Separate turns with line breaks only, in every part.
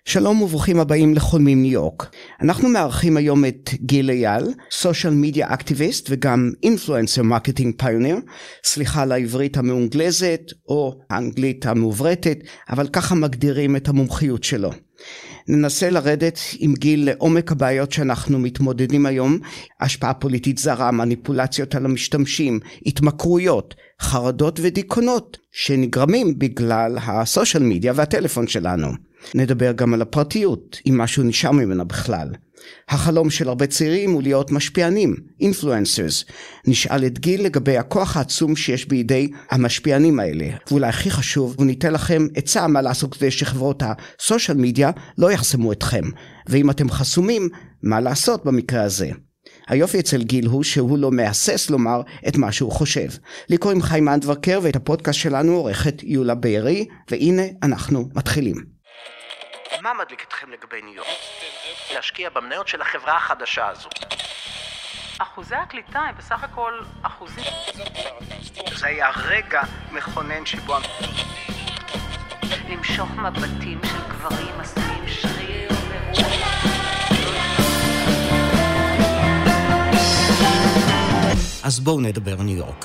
שלום וברוכים הבאים לחולמים ניו יורק. אנחנו מארחים היום את גיל אייל, סושיאל מדיה אקטיביסט וגם אינפלואנסר מרקטינג פיוניר. סליחה על העברית המאונגלזת או האנגלית המעוברתת, אבל ככה מגדירים את המומחיות שלו. ננסה לרדת עם גיל לעומק הבעיות שאנחנו מתמודדים היום, השפעה פוליטית זרה, מניפולציות על המשתמשים, התמכרויות, חרדות ודיכאונות שנגרמים בגלל הסושיאל מדיה והטלפון שלנו. נדבר גם על הפרטיות, אם משהו נשאר ממנה בכלל. החלום של הרבה צעירים הוא להיות משפיענים, אינפלואנסרס. נשאל את גיל לגבי הכוח העצום שיש בידי המשפיענים האלה. ואולי הכי חשוב, וניתן לכם עצה מה לעשות כדי שחברות הסושיאל מדיה לא יחסמו אתכם. ואם אתם חסומים, מה לעשות במקרה הזה? היופי אצל גיל הוא שהוא לא מהסס לומר את מה שהוא חושב. לי קוראים חיים אנדברקר ואת הפודקאסט שלנו עורכת יולה בארי, והנה אנחנו מתחילים. מה מדליק אתכם לגבי ניו יורק? להשקיע במניות של החברה החדשה הזו.
אחוזי הקליטה הם בסך הכל אחוזים.
זה היה רגע מכונן שבו
למשוך מבטים של גברים עשויים שריר
אז בואו נדבר ניו יורק.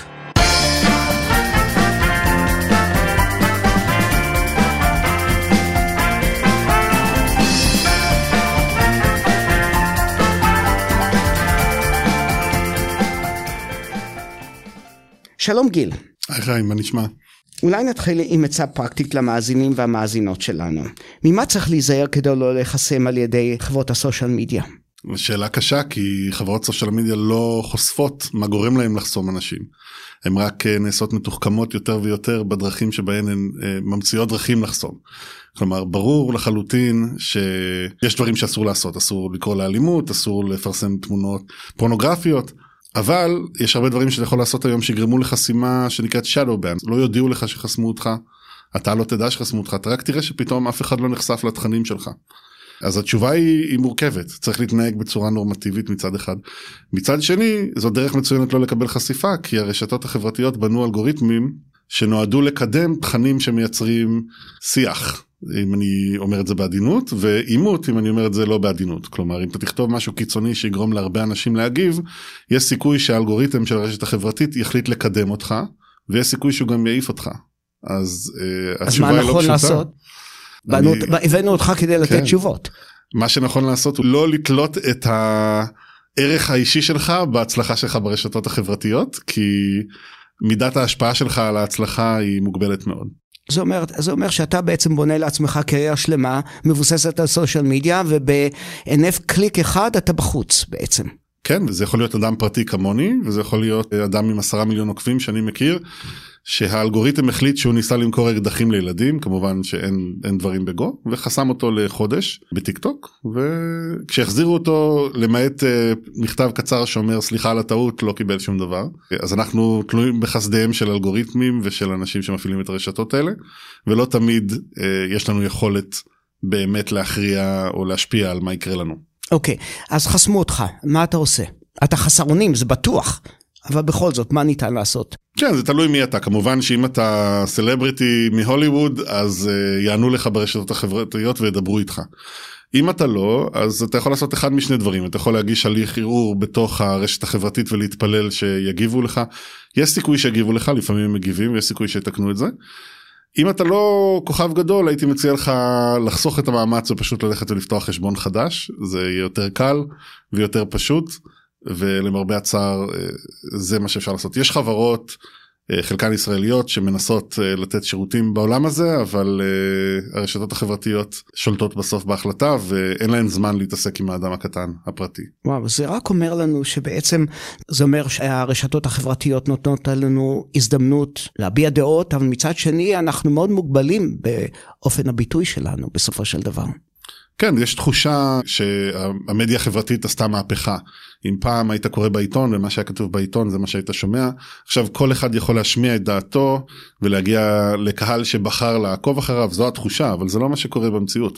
שלום גיל.
היי חיים, מה נשמע?
אולי נתחיל עם עצה פרקטית למאזינים והמאזינות שלנו. ממה צריך להיזהר כדי לא לחסם על ידי חברות הסושיאל מדיה?
שאלה קשה, כי חברות סושיאל מדיה לא חושפות מה גורם להם לחסום אנשים. הן רק נעשות מתוחכמות יותר ויותר בדרכים שבהן הן ממציאות דרכים לחסום. כלומר, ברור לחלוטין שיש דברים שאסור לעשות. אסור לקרוא לאלימות, אסור לפרסם תמונות פורנוגרפיות. אבל יש הרבה דברים שאתה יכול לעשות היום שיגרמו לחסימה שנקראת shadow ban. לא יודיעו לך שחסמו אותך, אתה לא תדע שחסמו אותך, אתה רק תראה שפתאום אף אחד לא נחשף לתכנים שלך. אז התשובה היא מורכבת, צריך להתנהג בצורה נורמטיבית מצד אחד. מצד שני, זו דרך מצוינת לא לקבל חשיפה, כי הרשתות החברתיות בנו אלגוריתמים שנועדו לקדם תכנים שמייצרים שיח. אם אני אומר את זה בעדינות, ואימות אם אני אומר את זה לא בעדינות. כלומר, אם אתה תכתוב משהו קיצוני שיגרום להרבה אנשים להגיב, יש סיכוי שהאלגוריתם של הרשת החברתית יחליט לקדם אותך, ויש סיכוי שהוא גם יעיף אותך. אז התשובה היא לא פשוטה. אז מה
נכון לעשות? הבאנו אותך כדי לתת תשובות.
מה שנכון לעשות הוא לא לתלות את הערך האישי שלך בהצלחה שלך ברשתות החברתיות, כי מידת ההשפעה שלך על ההצלחה היא מוגבלת מאוד.
זה אומר שאתה בעצם בונה לעצמך קריירה שלמה, מבוססת על סושיאל מדיה, ובענף קליק אחד אתה בחוץ בעצם.
כן, וזה יכול להיות אדם פרטי כמוני, וזה יכול להיות אדם עם 10 מיליון עוקבים שאני מכיר, שהאלגוריתם החליט שהוא ניסה למכור אקדחים לילדים, כמובן שאין דברים בגו, וחסם אותו לחודש בטיק טוק, וכשהחזירו אותו למעט מכתב קצר שאומר סליחה על הטעות, לא קיבל שום דבר. אז אנחנו תלויים בחסדיהם של אלגוריתמים ושל אנשים שמפעילים את הרשתות האלה, ולא תמיד יש לנו יכולת באמת להכריע או להשפיע על מה יקרה לנו.
אוקיי, אז חסמו אותך, מה אתה עושה? אתה חסרונים, זה בטוח. אבל בכל זאת, מה ניתן לעשות?
כן, זה תלוי מי אתה. כמובן שאם אתה סלבריטי מהוליווד, אז יענו לך ברשתות החברתיות וידברו איתך. אם אתה לא, אז אתה יכול לעשות אחד משני דברים. אתה יכול להגיש הליך ערעור בתוך הרשת החברתית ולהתפלל שיגיבו לך. יש סיכוי שיגיבו לך, לפעמים הם מגיבים, ויש סיכוי שיתקנו את זה. אם אתה לא כוכב גדול, הייתי מציע לך לחסוך את המאמץ ופשוט ללכת ולפתוח חשבון חדש. זה יהיה יותר קל ויותר פשוט. ולמרבה הצער זה מה שאפשר לעשות. יש חברות, חלקן ישראליות, שמנסות לתת שירותים בעולם הזה, אבל הרשתות החברתיות שולטות בסוף בהחלטה, ואין להן זמן להתעסק עם האדם הקטן, הפרטי.
וואו, זה רק אומר לנו שבעצם, זה אומר שהרשתות החברתיות נותנות לנו הזדמנות להביע דעות, אבל מצד שני אנחנו מאוד מוגבלים באופן הביטוי שלנו, בסופו של דבר.
כן, יש תחושה שהמדיה החברתית עשתה מהפכה. אם פעם היית קורא בעיתון, ומה שהיה כתוב בעיתון זה מה שהיית שומע, עכשיו כל אחד יכול להשמיע את דעתו, ולהגיע לקהל שבחר לעקוב אחריו, זו התחושה, אבל זה לא מה שקורה במציאות.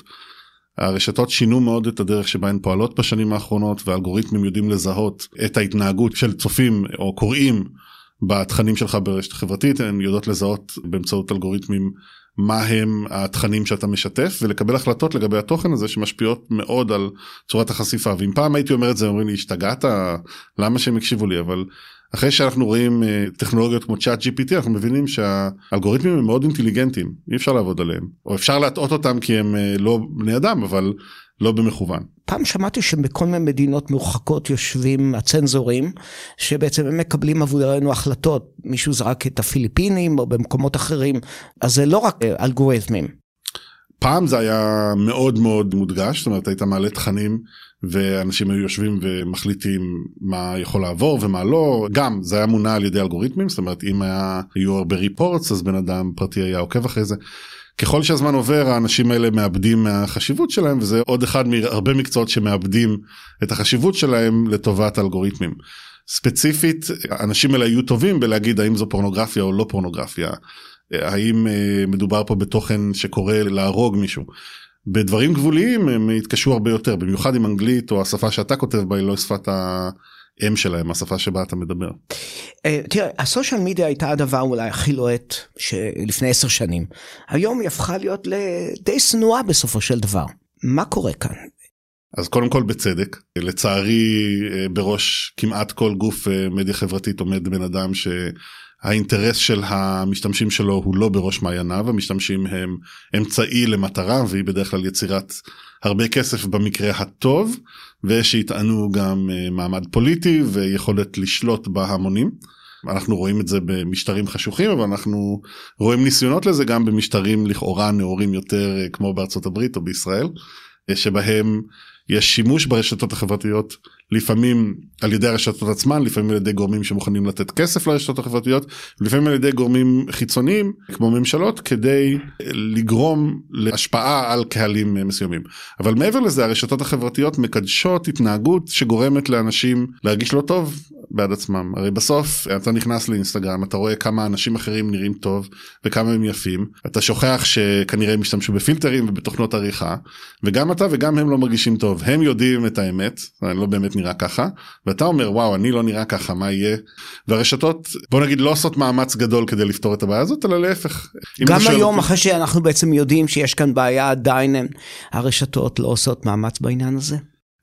הרשתות שינו מאוד את הדרך שבה הן פועלות בשנים האחרונות, והאלגוריתמים יודעים לזהות את ההתנהגות של צופים או קוראים בתכנים שלך ברשת החברתית, הן יודעות לזהות באמצעות אלגוריתמים מה הם התכנים שאתה משתף, ולקבל החלטות לגבי התוכן הזה שמשפיעות מאוד על צורת החשיפה. ואם פעם הייתי אומר את זה, אומרים לי, השתגעת, למה שהם יקשיבו לי? אבל אחרי שאנחנו רואים טכנולוגיות כמו צ'אט GPT, אנחנו מבינים שהאלגוריתמים הם מאוד אינטליגנטיים, אי אפשר לעבוד עליהם, או אפשר להטעות אותם כי הם לא בני אדם, אבל לא במכוון.
פעם שמעתי שבכל מיני מדינות מרוחקות יושבים הצנזורים, שבעצם הם מקבלים עבורנו החלטות, מישהו זרק את הפיליפינים או במקומות אחרים, אז זה לא רק אלגוריתמים.
פעם זה היה מאוד מאוד מודגש, זאת אומרת היית מעלה תכנים, ואנשים היו יושבים ומחליטים מה יכול לעבור ומה לא, גם זה היה מונע על ידי אלגוריתמים, זאת אומרת אם היו הרבה ריפורטס, אז בן אדם פרטי היה עוקב אחרי זה. ככל שהזמן עובר, האנשים האלה מאבדים מהחשיבות שלהם, וזה עוד אחד מהרבה מקצועות שמאבדים את החשיבות שלהם לטובת האלגוריתמים. ספציפית, האנשים האלה יהיו טובים בלהגיד האם זו פורנוגרפיה או לא פורנוגרפיה, האם מדובר פה בתוכן שקורא להרוג מישהו. בדברים גבוליים הם יתקשו הרבה יותר, במיוחד עם אנגלית או השפה שאתה כותב בה, היא לא שפת האם שלהם, השפה שבה אתה מדבר.
תראה, הסושיאל מדיה הייתה הדבר אולי הכי לוהט לפני 10 שנים. היום היא הפכה להיות די שנואה בסופו של דבר. מה קורה כאן?
אז קודם כל בצדק, לצערי בראש כמעט כל גוף מדיה חברתית עומד בן אדם שהאינטרס של המשתמשים שלו הוא לא בראש מעייניו, המשתמשים הם אמצעי למטרה, והיא בדרך כלל יצירת הרבה כסף במקרה הטוב, ושיטענו גם מעמד פוליטי ויכולת לשלוט בהמונים. אנחנו רואים את זה במשטרים חשוכים, אבל אנחנו רואים ניסיונות לזה גם במשטרים לכאורה נאורים יותר כמו בארצות הברית או בישראל, שבהם יש שימוש ברשתות החברתיות, לפעמים על ידי הרשתות עצמן, לפעמים על ידי גורמים שמוכנים לתת כסף לרשתות החברתיות, לפעמים על ידי גורמים חיצוניים, כמו ממשלות, כדי לגרום להשפעה על קהלים מסוימים. אבל מעבר לזה, הרשתות החברתיות מקדשות התנהגות שגורמת לאנשים להרגיש לא טוב בעד עצמם. הרי בסוף אתה נכנס לאינסטגרם, אתה רואה כמה אנשים אחרים נראים טוב, וכמה הם יפים, אתה שוכח שכנראה הם משתמשו בפילטרים ובתוכנות עריכה, וגם אתה וגם הם לא מרגישים טוב. הם יודעים את האמת, אני לא באמת נראה ככה, ואתה אומר, וואו, אני לא נראה ככה, מה יהיה? והרשתות, בוא נגיד, לא עושות מאמץ גדול כדי לפתור את הבעיה הזאת, אלא להפך.
גם היום, אחרי שאנחנו בעצם יודעים שיש כאן בעיה, עדיין הרשתות לא עושות מאמץ בעניין הזה?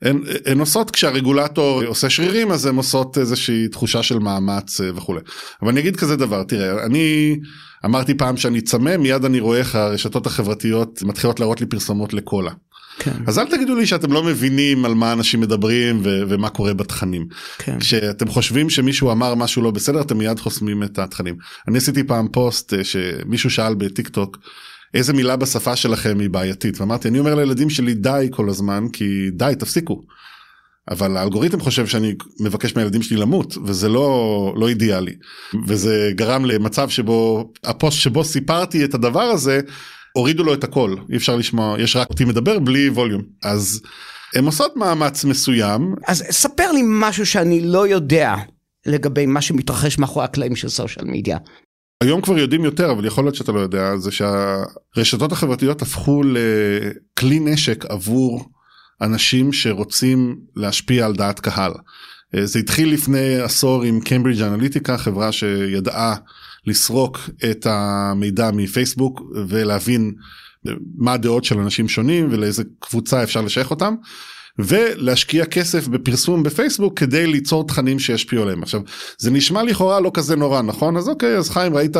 הן עושות, כשהרגולטור עושה שרירים, אז הן עושות איזושהי תחושה של מאמץ וכו'. אבל אני אגיד כזה דבר, תראה, אני אמרתי פעם שאני צמא, מיד אני רואה איך הרשתות החברתיות מתחילות להראות לי פרסומות לקולה. כן. אז אל תגידו לי שאתם לא מבינים על מה אנשים מדברים ומה קורה בתכנים. כן. כשאתם חושבים שמישהו אמר משהו לא בסדר, אתם מיד חוסמים את התכנים. אני עשיתי פעם פוסט שמישהו שאל בטיק טוק, איזה מילה בשפה שלכם היא בעייתית, ואמרתי, אני אומר לילדים שלי די כל הזמן, כי די, תפסיקו. אבל האלגוריתם חושב שאני מבקש מהילדים שלי למות, וזה לא אידיאלי. וזה גרם למצב שבו, הפוסט שבו סיפרתי את הדבר הזה, הורידו לו את הכל, אי אפשר לשמוע, יש רק אותי מדבר בלי ווליום. אז הם עושות מאמץ מסוים. אז
ספר לי משהו שאני לא יודע לגבי מה שמתרחש מאחורי הקלעים של סושיאל מדיה.
היום כבר יודעים יותר, אבל יכול להיות שאתה לא יודע, זה שהרשתות החברתיות הפכו לכלי נשק עבור אנשים שרוצים להשפיע על דעת קהל. זה התחיל לפני עשור עם קיימברידג' אנליטיקה, חברה שידעה לסרוק את המידע מפייסבוק ולהבין מה הדעות של אנשים שונים ולאיזה קבוצה אפשר לשייך אותם, ולהשקיע כסף בפרסום בפייסבוק כדי ליצור תכנים שישפיעו עליהם. עכשיו, זה נשמע לכאורה לא כזה נורא, נכון? אז אוקיי, אז חיים, ראית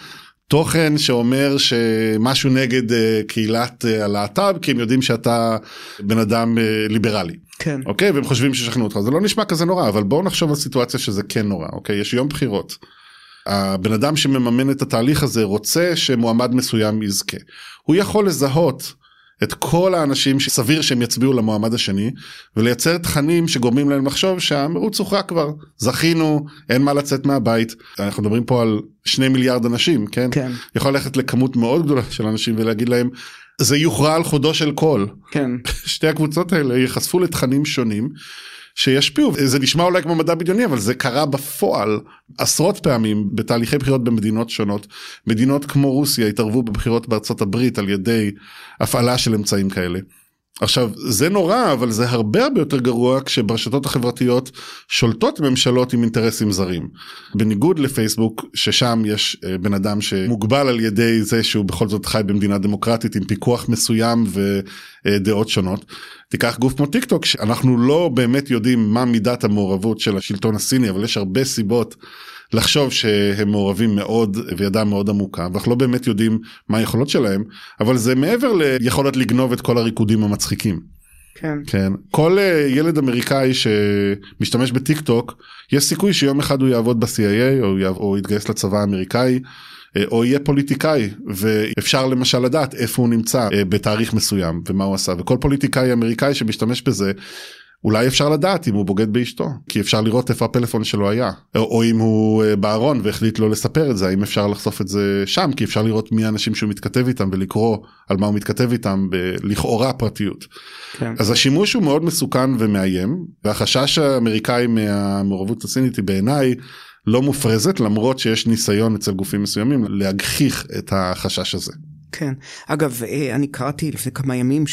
תוכן שאומר שמשהו נגד קהילת הלהט"ב, כי הם יודעים שאתה בן אדם ליברלי. כן. אוקיי? והם חושבים ששכנעו אותך. זה לא נשמע כזה נורא, אבל בואו נחשוב על סיטואציה שזה כן נורא, אוקיי? יש יום בחירות. הבן אדם שמממן את התהליך הזה רוצה שמועמד מסוים יזכה. הוא יכול לזהות את כל האנשים שסביר שהם יצביעו למועמד השני, ולייצר תכנים שגורמים להם לחשוב שהמרוץ הוכרע כבר. זכינו, אין מה לצאת מהבית. אנחנו מדברים פה על 2 מיליארד אנשים, כן? כן. יכול ללכת לכמות מאוד גדולה של אנשים ולהגיד להם, זה יוכרע על חודו של כל. כן. שתי הקבוצות האלה יחשפו לתכנים שונים, שישפיעו. זה נשמע אולי כמו מדע בדיוני, אבל זה קרה בפועל עשרות פעמים בתהליכי בחירות במדינות שונות. מדינות כמו רוסיה התערבו בבחירות בארצות הברית על ידי הפעלה של אמצעים כאלה. עכשיו, זה נורא, אבל זה הרבה יותר גרוע כשברשתות החברתיות שולטות ממשלות עם אינטרסים זרים. בניגוד לפייסבוק, ששם יש בן אדם שמוגבל על ידי זה שהוא בכל זאת חי במדינה דמוקרטית עם פיקוח מסוים ודעות שונות. תיקח גוף כמו טיק טוק, שאנחנו לא באמת יודעים מה מידת המעורבות של השלטון הסיני, אבל יש הרבה סיבות לחשוב שהם מעורבים מאוד וידע מאוד עמוקה, ואנחנו לא באמת יודעים מה היכולות שלהם, אבל זה מעבר ליכולת לגנוב את כל הריקודים המצחיקים.
כן.
כן. כל ילד אמריקאי שמשתמש בטיק טוק, יש סיכוי שיום אחד הוא יעבוד ב-CIA, או יתגייס לצבא האמריקאי, או יהיה פוליטיקאי, ואפשר למשל לדעת איפה הוא נמצא בתאריך מסוים, ומה הוא עשה, וכל פוליטיקאי אמריקאי שמשתמש בזה, אולי אפשר לדעת אם הוא בוגד באשתו, כי אפשר לראות איפה הפלאפון שלו היה, או אם הוא בארון והחליט לא לספר את זה, האם אפשר לחשוף את זה שם, כי אפשר לראות מי האנשים שהוא מתכתב איתם, ולקרוא על מה הוא מתכתב איתם, לכאורה פרטיות. כן. אז השימוש הוא מאוד מסוכן ומאיים, והחשש האמריקאי מהמעורבות הסינית היא בעיניי לא מופרזת, למרות שיש ניסיון אצל גופים מסוימים להגחיך את החשש הזה.
כן, אגב, אני קראתי לפני כמה ימים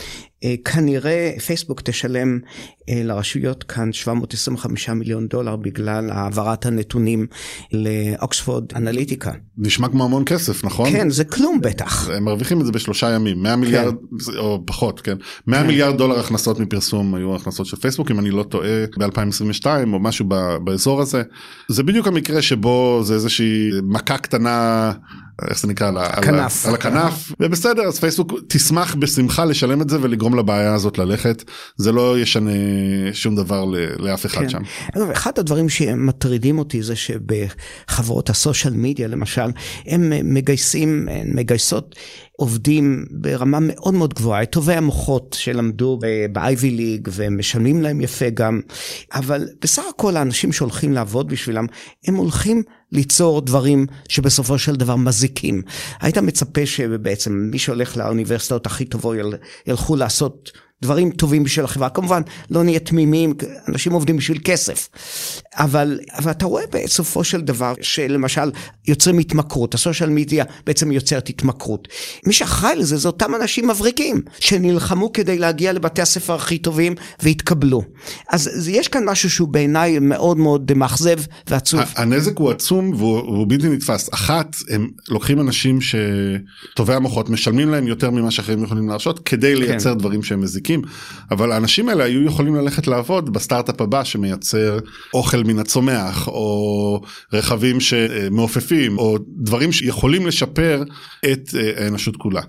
שכנראה פייסבוק תשלם לרשויות כאן $725 מיליון בגלל העברת הנתונים לאוקספורד אנליטיקה.
נשמע כמו המון כסף, נכון?
כן, זה כלום בטח.
הם מרוויחים את זה ב3 ימים, 100 מיליארד, או פחות, כן. 100 מיליארד דולר הכנסות מפרסום היו הכנסות של פייסבוק, אם אני לא טועה, ב-2022 או משהו באזור הזה. זה בדיוק המקרה שבו זה איזושהי מכה קטנה, איך זה נקרא? על הכנף. ובסדר, אז פייסבוק תשמח בשמחה לשלם את זה ולגרום לבעיה הזאת ללכת. זה לא ישנה שום דבר לאף אחד שם.
אחד הדברים שמטרידים אותי זה שבחברות הסושיאל מדיה למשל, הם מגייסות עובדים ברמה מאוד מאוד גבוהה, טובי המוחות שלמדו באייבי ליג ומשלמים להם יפה גם, אבל בסך הכל האנשים שהולכים לעבוד בשבילם, הם הולכים ליצור דברים שבסופו של דבר מזיקים. היית מצפה שבעצם מי שהולך לאוניברסיטאות הכי טובות ילכו לעשות דברים טובים בשביל החברה. כמובן, לא נהיה תמימים, אנשים עובדים בשביל כסף. אבל אתה רואה בסופו של דבר, שלמשל יוצרים התמכרות, הסושיאל מדיה בעצם יוצרת התמכרות. מי שאחראי לזה, זה אותם אנשים מבריקים, שנלחמו כדי להגיע לבתי הספר הכי טובים, והתקבלו. אז יש כאן משהו שהוא בעיניי מאוד מאוד מאכזב ועצוב.
הנזק הוא עצום, והוא בלתי נתפס. אחת, הם לוקחים אנשים שטובי המוחות, משלמים להם יותר ממה שאחרים יכולים להרשות, כדי לייצר דברים שהם מזיקים. אבל האנשים האלה היו יכולים ללכת לעבוד בסטארט-אפ הבא שמייצר אוכל מן הצומח, או רכבים שמעופפים, או דברים שיכולים לשפר את האנושות כולה.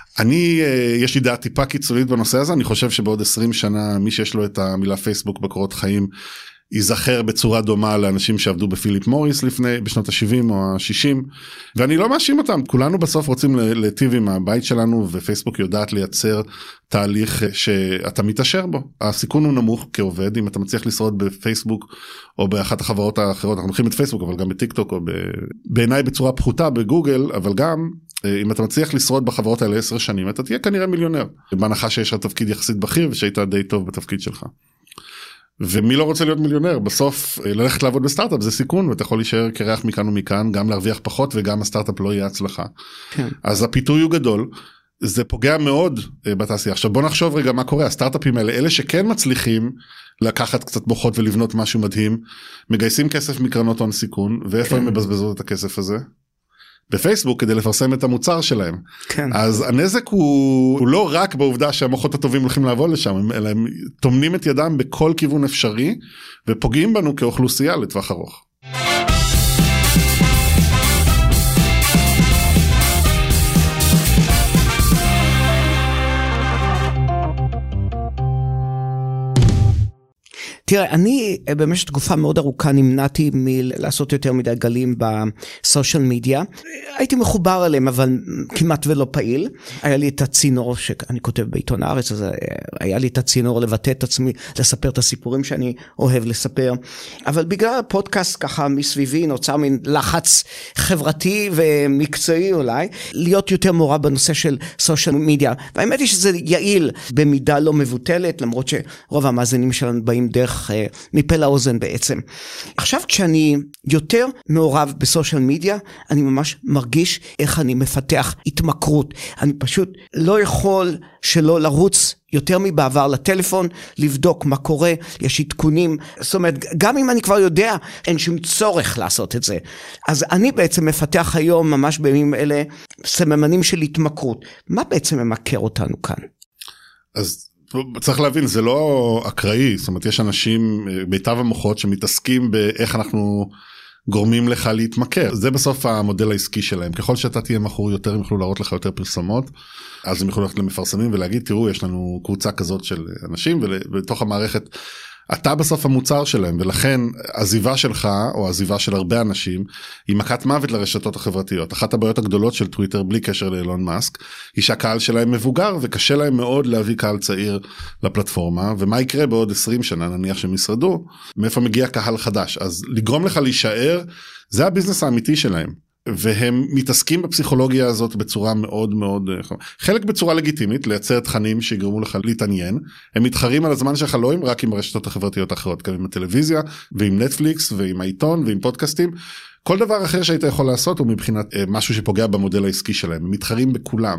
יש לי דעה טיפה קיצונית בנושא הזה, אני חושב שבעוד 20 שנה מי שיש לו את המילה פייסבוק בקורות חיים, ייזכר בצורה דומה לאנשים שעבדו בפיליפ מוריס בשנות ה-70 או ה-60, ואני לא מאשים אותם, כולנו בסוף רוצים להיטיב עם הבית שלנו, ופייסבוק יודעת לייצר תהליך שאתה מתאשר בו. הסיכון הוא נמוך כעובד, אם אתה מצליח לשרוד בפייסבוק, או באחת החברות האחרות, אנחנו הולכים את פייסבוק, אבל גם בטיק טוק, או בעיניי בצורה פחותה בגוגל, אבל גם אם אתה מצליח לשרוד בחברות האלה 10 שנים, אתה תהיה כנראה מיליונר, בהנחה שיש לך תפקיד יחסית בכיר, ושהיית די טוב בתפקיד שלך. ומי לא רוצה להיות מיליונר? בסוף ללכת לעבוד בסטארט-אפ זה סיכון, ואתה יכול להישאר קרח מכאן ומכאן, גם להרוויח פחות וגם הסטארט-אפ לא יהיה הצלחה. כן. אז הפיתוי הוא גדול, זה פוגע מאוד בתעשייה. עכשיו בוא נחשוב רגע מה קורה, הסטארט-אפים האלה, אלה שכן מצליחים לקחת קצת מוחות ולבנות משהו מדהים, מגייסים כסף מקרנות הון סיכון, ואיפה הם מבזבזות את הכסף הזה? בפייסבוק כדי לפרסם את המוצר שלהם. כן. אז הנזק הוא לא רק בעובדה שהמוחות הטובים הולכים לעבוד לשם, אלא הם תומנים את ידם בכל כיוון אפשרי, ופוגעים בנו כאוכלוסייה לטווח ארוך.
תראה, אני במשך תקופה מאוד ארוכה נמנעתי מלעשות יותר מדי גלים בסושיאל מדיה. הייתי מחובר עליהם, אבל כמעט ולא פעיל. היה לי את הצינור, שאני כותב בעיתון הארץ, אז היה לי את הצינור לבטא את עצמי, לספר את הסיפורים שאני אוהב לספר. אבל בגלל הפודקאסט ככה מסביבי, נוצר מין לחץ חברתי ומקצועי אולי, להיות יותר מעורב בנושא של סושיאל מדיה. והאמת היא שזה יעיל במידה לא מבוטלת, למרות שרוב המאזינים שלנו באים דרך דרך מפה לאוזן בעצם. עכשיו כשאני יותר מעורב בסושיאל מדיה, אני ממש מרגיש איך אני מפתח התמכרות. אני פשוט לא יכול שלא לרוץ יותר מבעבר לטלפון, לבדוק מה קורה, יש עדכונים, זאת אומרת, גם אם אני כבר יודע, אין שום צורך לעשות את זה. אז אני בעצם מפתח היום, ממש בימים אלה, סממנים של התמכרות. מה בעצם ממכר אותנו כאן?
אז צריך להבין, זה לא אקראי, זאת אומרת, יש אנשים, ביטב המוחות, שמתעסקים באיך אנחנו גורמים לך להתמכר. זה בסוף המודל העסקי שלהם. ככל שאתה תהיה מכור יותר, הם יוכלו להראות לך יותר פרסומות, אז הם יוכלו ללכת למפרסמים ולהגיד, תראו, יש לנו קבוצה כזאת של אנשים, ובתוך המערכת, אתה בסוף המוצר שלהם, ולכן עזיבה שלך, או עזיבה של הרבה אנשים, היא מכת מוות לרשתות החברתיות. אחת הבעיות הגדולות של טוויטר, בלי קשר לאילון מאסק, היא שהקהל שלהם מבוגר, וקשה להם מאוד להביא קהל צעיר לפלטפורמה, ומה יקרה בעוד 20 שנה, נניח שהם ישרדו, מאיפה מגיע קהל חדש. אז לגרום לך להישאר, זה הביזנס האמיתי שלהם. והם מתעסקים בפסיכולוגיה הזאת בצורה מאוד מאוד, חלק בצורה לגיטימית, לייצר תכנים שיגרמו לך להתעניין, הם מתחרים על הזמן שלך לא רק עם הרשתות החברתיות האחרות, גם עם הטלוויזיה, ועם נטפליקס, ועם העיתון, ועם פודקאסטים, כל דבר אחר שהיית יכול לעשות, הוא מבחינת משהו שפוגע במודל העסקי שלהם, הם מתחרים בכולם,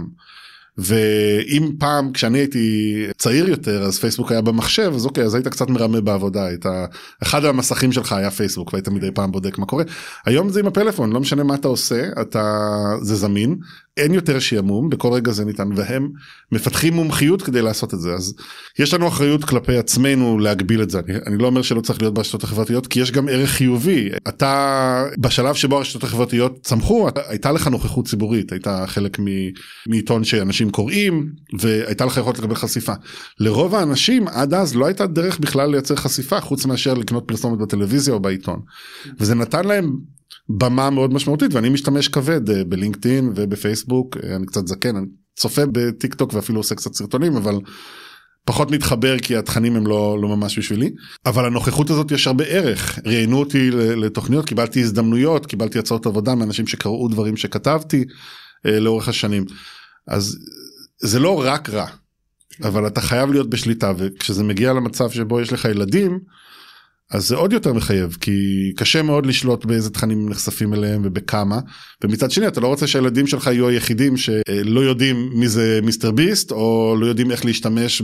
ואם פעם כשאני הייתי צעיר יותר אז פייסבוק היה במחשב, אז אוקיי, אז היית קצת מרמה בעבודה, אחד המסכים שלך היה פייסבוק והיית מדי פעם בודק מה קורה. היום זה עם הפלאפון, לא משנה מה אתה עושה, זה זמין, אין יותר שימום, בכל רגע זה ניתן, והם מפתחים מומחיות כדי לעשות את זה. אז יש לנו אחריות כלפי עצמנו להגביל את זה. אני לא אומר שלא צריך להיות ברשתות החברתיות, כי יש גם ערך חיובי. אתה בשלב שבו הרשתות החברתיות צמחו, הייתה לך נוכחות ציבורית, הייתה חלק מעיתון שאנשים קוראים, והייתה לך יכולת לקבל חשיפה. לרוב האנשים עד אז לא הייתה דרך בכלל לייצר חשיפה, חוץ מאשר לקנות פרסומת בטלוויזיה או בעיתון. וזה נתן להם במה מאוד משמעותית, ואני משתמש כבד בלינקדאין ובפייסבוק, אני קצת זקן, אני צופה בטיק טוק ואפילו עושה קצת סרטונים, אבל פחות מתחבר כי התכנים הם לא ממש בשבילי, אבל הנוכחות הזאת יש הרבה ערך, ראיינו אותי לתוכניות, קיבלתי הזדמנויות, קיבלתי הצעות עבודה מאנשים שקראו דברים שכתבתי לאורך השנים, אז זה לא רק רע, אבל אתה חייב להיות בשליטה, וכשזה מגיע למצב שבו יש לך ילדים, אז זה עוד יותר מחייב, כי קשה מאוד לשלוט באיזה תכנים נחשפים אליהם ובכמה, ומצד שני אתה לא רוצה שהילדים שלך יהיו היחידים שלא יודעים מי זה מיסטר ביסט, או לא יודעים איך להשתמש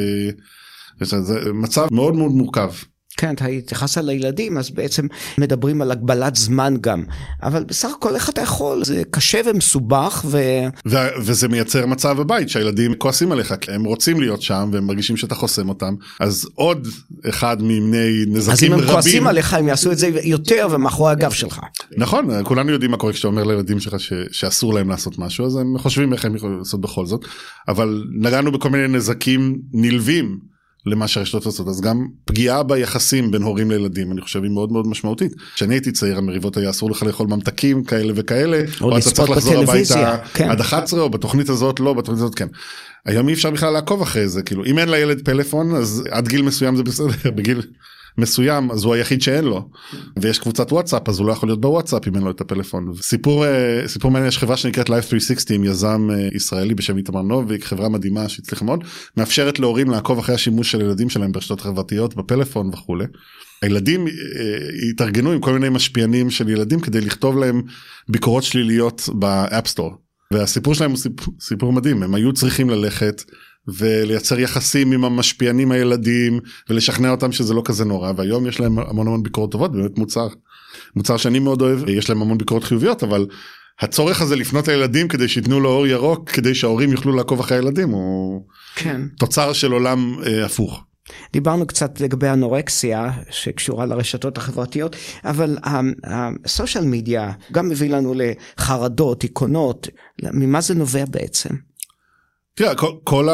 זה מצב מאוד מאוד מורכב.
כן, אתה התייחסת לילדים, אז בעצם מדברים על הגבלת זמן גם, אבל בסך הכל איך אתה יכול, זה קשה ומסובך
וזה מייצר מצב בבית, שהילדים כועסים עליך, הם רוצים להיות שם, והם מרגישים שאתה חוסם אותם, אז עוד אחד ממיני נזקים רבים.
אז אם הם כועסים עליך, הם יעשו את זה יותר ומאחורי הגב שלך.
נכון, כולנו יודעים מה קורה כשאתה אומר לילדים שלך שאסור להם לעשות משהו, אז הם חושבים איך הם יכולים לעשות בכל זאת, אבל נגענו בכל מיני נזקים נלווים, למה שהרשתות עושות, אז גם פגיעה ביחסים בין הורים לילדים, אני חושב היא מאוד מאוד משמעותית. כשאני הייתי צעיר, המריבות היה אסור לך לאכול ממתקים כאלה וכאלה, או אתה צריך לחזור הביתה עד 11, או בתוכנית הזאת לא, בתוכנית הזאת כן. היום אי אפשר בכלל לעקוב אחרי זה, כאילו, אם אין לילד פלאפון, אז עד גיל מסוים זה בסדר, בגיל מסוים, אז הוא היחיד שאין לו, ויש קבוצת וואטסאפ, אז הוא לא יכול להיות בוואטסאפ אם אין לו את הפלאפון. סיפור מעניין, יש חברה שנקראת Life 360, עם יזם ישראלי בשם איתמר נוביק, חברה מדהימה שהצליחה מאוד, מאפשרת להורים לעקוב אחרי השימוש של ילדים שלהם ברשתות חברתיות, בפלאפון וכו'. הילדים התארגנו עם כל מיני משפיענים של ילדים, כדי לכתוב להם ביקורות שליליות באפסטור, והסיפור שלהם הוא סיפור מדהים, הם היו צריכים ללכת ולייצר יחסים עם המשפיענים הילדים, ולשכנע אותם שזה לא כזה נורא, והיום יש להם המון ביקורות טובות, באמת מוצר שאני מאוד אוהב, יש להם המון ביקורות חיוביות, אבל הצורך הזה לפנות לילדים כדי שיתנו לו אור ירוק, כדי שההורים יוכלו לעקוב אחרי הילדים, הוא תוצר של עולם הפוך.
דיברנו קצת לגבי אנורקסיה שקשורה לרשתות החברתיות, אבל הסושיאל מדיה גם מביא לנו לחרדות, עיקונות, ממה זה נובע בעצם?
תראה, כל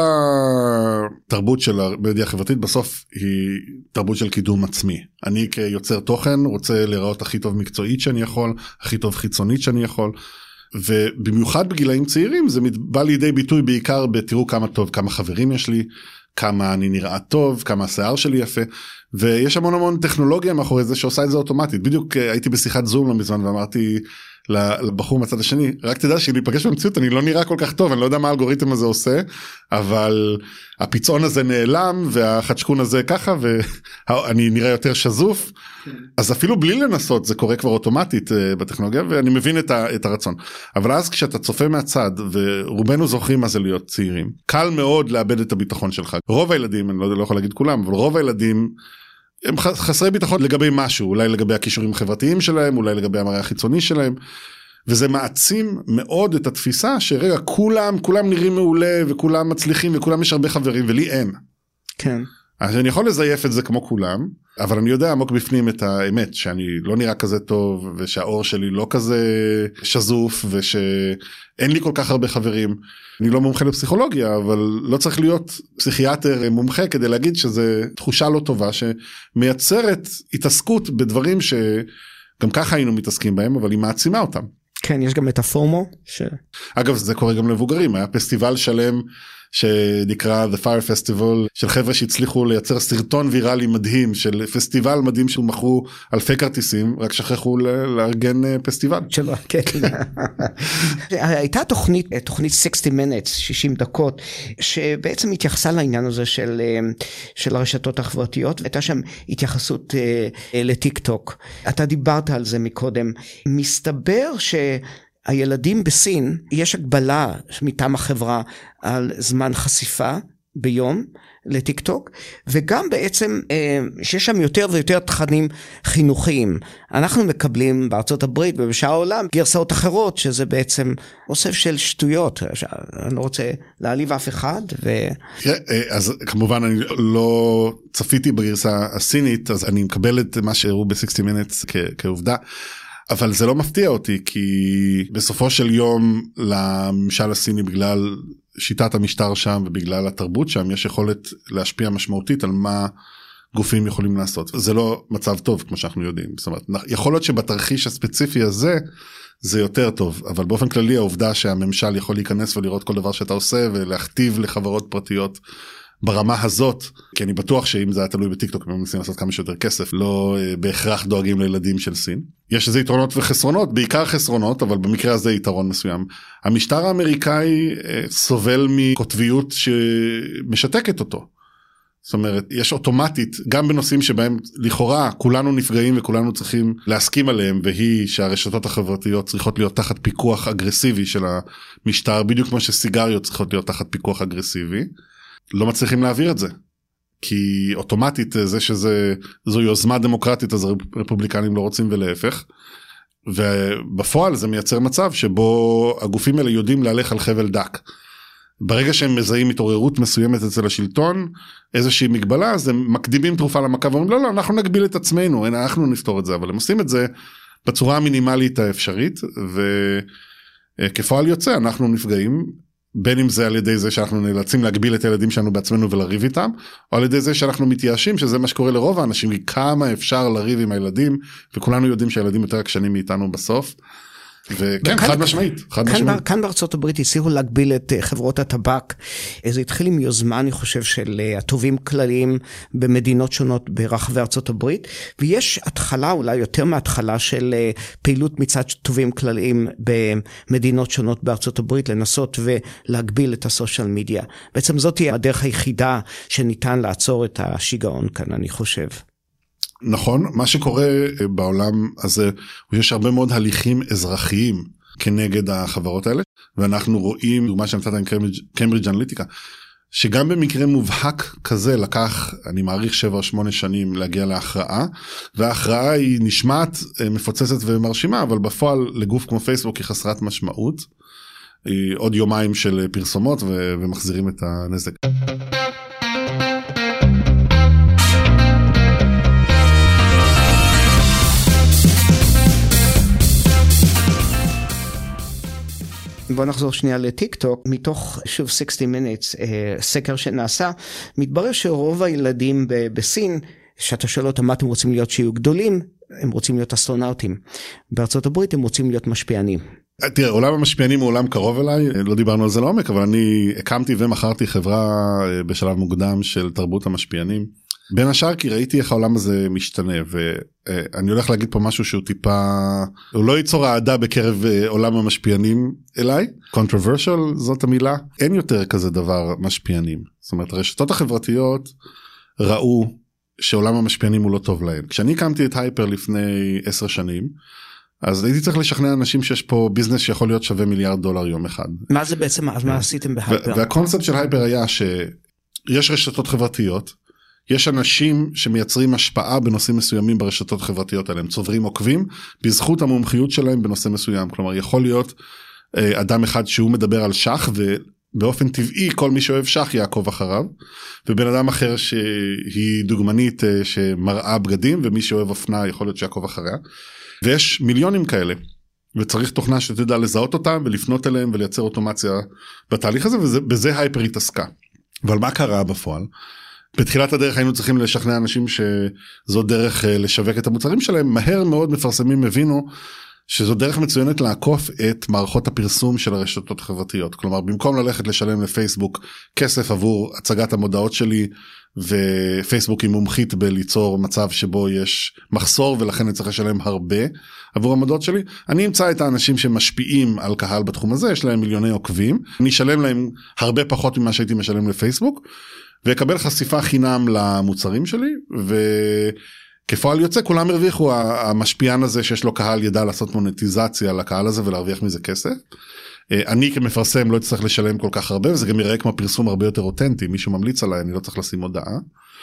התרבות של המדיה החברתית בסוף היא תרבות של קידום עצמי. אני כיוצר תוכן רוצה להיראות הכי טוב מקצועית שאני יכול, הכי טוב חיצונית שאני יכול, ובמיוחד בגילאים צעירים זה בא לידי ביטוי בעיקר בתראו כמה טוב, כמה חברים יש לי, כמה אני נראה טוב, כמה השיער שלי יפה, ויש המון טכנולוגיה מאחורי זה שעושה את זה אוטומטית. בדיוק הייתי בשיחת זום לא מזמן ואמרתי, לבחור מהצד השני, רק תדע שלהיפגש במציאות אני לא נראה כל כך טוב, אני לא יודע מה האלגוריתם הזה עושה, אבל הפיצעון הזה נעלם, והחדשקון הזה ככה, ואני נראה יותר שזוף, אז אפילו בלי לנסות זה קורה כבר אוטומטית בטכנולוגיה, ואני מבין את הרצון. אבל אז כשאתה צופה מהצד, ורובנו זוכרים מה זה להיות צעירים, קל מאוד לאבד את הביטחון שלך. רוב הילדים, אני לא יכול להגיד כולם, אבל רוב הילדים, הם חסרי ביטחון לגבי משהו, אולי לגבי הכישורים החברתיים שלהם, אולי לגבי המראה החיצוני שלהם, וזה מעצים מאוד את התפיסה שרגע, כולם נראים מעולה, וכולם מצליחים, וכולם יש הרבה חברים, ולי אין.
כן.
אז אני יכול לזייף את זה כמו כולם, אבל אני יודע עמוק בפנים את האמת, שאני לא נראה כזה טוב, ושהאור שלי לא כזה שזוף, ושאין לי כל כך הרבה חברים. אני לא מומחה לפסיכולוגיה, אבל לא צריך להיות פסיכיאטר מומחה, כדי להגיד שזה תחושה לא טובה, שמייצרת התעסקות בדברים שגם ככה היינו מתעסקים בהם, אבל היא מעצימה אותם.
כן, יש גם את הפורמו.
אגב, זה קורה גם למבוגרים, היה פסטיבל שלם, שנקרא The Fire Festival, של חבר'ה שהצליחו לייצר סרטון ויראלי מדהים, של פסטיבל מדהים שמכרו אלפי כרטיסים, רק שכחו לארגן פסטיבל.
שלא, כן. הייתה תוכנית 60 minutes, 60 דקות, שבעצם התייחסה לעניין הזה של הרשתות החברתיות, והייתה שם התייחסות לטיק טוק. אתה דיברת על זה מקודם. מסתבר הילדים בסין, יש הגבלה מטעם החברה על זמן חשיפה ביום לטיק טוק, וגם בעצם שיש שם יותר ויותר תכנים חינוכיים. אנחנו מקבלים בארצות הברית ובשאר העולם גרסאות אחרות, שזה בעצם אוסף של שטויות. אני לא רוצה להעליב אף אחד.
אז כמובן אני לא צפיתי בגרסה הסינית, אז אני מקבל את מה שהראו ב-60 Minutes כעובדה. אבל זה לא מפתיע אותי, כי בסופו של יום לממשל הסיני, בגלל שיטת המשטר שם ובגלל התרבות שם, יש יכולת להשפיע משמעותית על מה גופים יכולים לעשות. זה לא מצב טוב, כמו שאנחנו יודעים. זאת אומרת, יכול להיות שבתרחיש הספציפי הזה, זה יותר טוב, אבל באופן כללי העובדה שהממשל יכול להיכנס ולראות כל דבר שאתה עושה, ולהכתיב לחברות פרטיות ברמה הזאת, כי אני בטוח שאם זה היה תלוי בטיקטוק, הם מנסים לעשות כמה שיותר כסף, לא בהכרח דואגים לילדים של סין. יש איזה יתרונות וחסרונות, בעיקר חסרונות, אבל במקרה הזה יתרון מסוים. המשטר האמריקאי סובל מכותביות שמשתקת אותו. זאת אומרת, יש אוטומטית, גם בנושאים שבהם לכאורה כולנו נפגעים וכולנו צריכים להסכים עליהם, והיא שהרשתות החברתיות צריכות להיות תחת פיקוח אגרסיבי של המשטר, בדיוק כמו שסיגריות צריכות להיות תחת פיקוח אגרסיבי. לא מצליחים להעביר את זה, כי אוטומטית זה זו יוזמה דמוקרטית, אז רפובליקנים לא רוצים ולהפך, ובפועל זה מייצר מצב שבו הגופים האלה יודעים להלך על חבל דק. ברגע שהם מזהים התעוררות מסוימת אצל השלטון, איזושהי מגבלה, אז הם מקדימים תרופה למכה, ואומרים לא, אנחנו נגביל את עצמנו, אנחנו נפתור את זה, אבל הם עושים את זה בצורה המינימלית האפשרית, וכפועל יוצא אנחנו נפגעים, בין אם זה על ידי זה שאנחנו נאלצים להגביל את הילדים שלנו בעצמנו ולריב איתם, או על ידי זה שאנחנו מתייאשים, שזה מה שקורה לרוב האנשים, כמה אפשר לריב עם הילדים, וכולנו יודעים שהילדים יותר עקשנים מאיתנו בסוף, וכן, חד משמעית.
כאן בארצות הברית הצליחו להגביל את חברות הטבק, זה התחיל עם יוזמה, אני חושב, של הטובים כלליים במדינות שונות ברחבי ארצות הברית, ויש התחלה, אולי יותר מההתחלה של פעילות מצד טובים כלליים במדינות שונות בארצות הברית, לנסות ולהגביל את הסושיאל מדיה. בעצם זאת היא הדרך היחידה שניתן לעצור את השיגעון כאן, אני חושב.
נכון, מה שקורה בעולם הזה, יש הרבה מאוד הליכים אזרחיים כנגד החברות האלה, ואנחנו רואים, דוגמה שנתת עם קיימברידג' אנליטיקה, שגם במקרה מובהק כזה לקח, אני מעריך 7 או 8 שנים להגיע להכרעה, וההכרעה היא נשמעת מפוצצת ומרשימה, אבל בפועל לגוף כמו פייסבוק היא חסרת משמעות, היא עוד יומיים של פרסומות ומחזירים את הנזק.
בוא נחזור שנייה לטיק טוק, מתוך שוב 60 minutes, סקר שנעשה, מתברר שרוב הילדים בסין, שאתה שואל אותם מה אתם רוצים להיות שיהיו גדולים, הם רוצים להיות אסטרונאוטים. בארצות הברית הם רוצים להיות משפיענים.
תראה, עולם המשפיענים הוא עולם קרוב אליי, לא דיברנו על זה לעומק, אבל אני הקמתי ומכרתי חברה בשלב מוקדם של תרבות המשפיענים. בין השאר כי ראיתי איך העולם הזה משתנה, ואני הולך להגיד פה משהו שהוא טיפה, הוא לא ייצור אהדה בקרב עולם המשפיענים אליי, controversial זאת המילה, אין יותר כזה דבר משפיענים, זאת אומרת הרשתות החברתיות ראו שעולם המשפיענים הוא לא טוב להם. כשאני הקמתי את הייפר לפני 10 שנים, אז הייתי צריך לשכנע אנשים שיש פה ביזנס שיכול להיות שווה $1 מיליארד יום אחד.
מה זה בעצם, אז מה עשיתם בהייפר?
והקונספט של הייפר היה שיש רשתות חברתיות, יש אנשים שמייצרים השפעה בנושאים מסוימים ברשתות חברתיות האלה, הם צוברים עוקבים בזכות המומחיות שלהם בנושא מסוים, כלומר יכול להיות אדם אחד שהוא מדבר על שח ובאופן טבעי כל מי שאוהב שח יעקוב אחריו, ובן אדם אחר שהיא דוגמנית שמראה בגדים ומי שאוהב אופנה יכול להיות שיעקוב אחריה, ויש מיליונים כאלה, וצריך תוכנה שתדע לזהות אותם ולפנות אליהם ולייצר אוטומציה בתהליך הזה, ובזה הייפר התעסקה. אבל מה קרה בפועל? בתחילת הדרך היינו צריכים לשכנע אנשים שזו דרך לשווק את המוצרים שלהם, מהר מאוד מפרסמים הבינו שזו דרך מצוינת לעקוף את מערכות הפרסום של הרשתות החברתיות, כלומר במקום ללכת לשלם לפייסבוק כסף עבור הצגת המודעות שלי, ופייסבוק היא מומחית בליצור מצב שבו יש מחסור ולכן אני צריך לשלם הרבה עבור המודעות שלי, אני אמצא את האנשים שמשפיעים על קהל בתחום הזה, יש להם מיליוני עוקבים, אני אשלם להם הרבה פחות ממה שהייתי משלם לפייסבוק, ויקבל חשיפה חינם למוצרים שלי, וכפועל יוצא כולם הרוויחו, המשפיען הזה שיש לו קהל ידע לעשות מונטיזציה לקהל הזה ולהרוויח מזה כסף, אני כמפרסם לא צריך לשלם כל כך הרבה, וזה גם יראה כמו פרסום הרבה יותר אותנטי, מישהו ממליץ עליי, אני לא צריך לשים הודעה,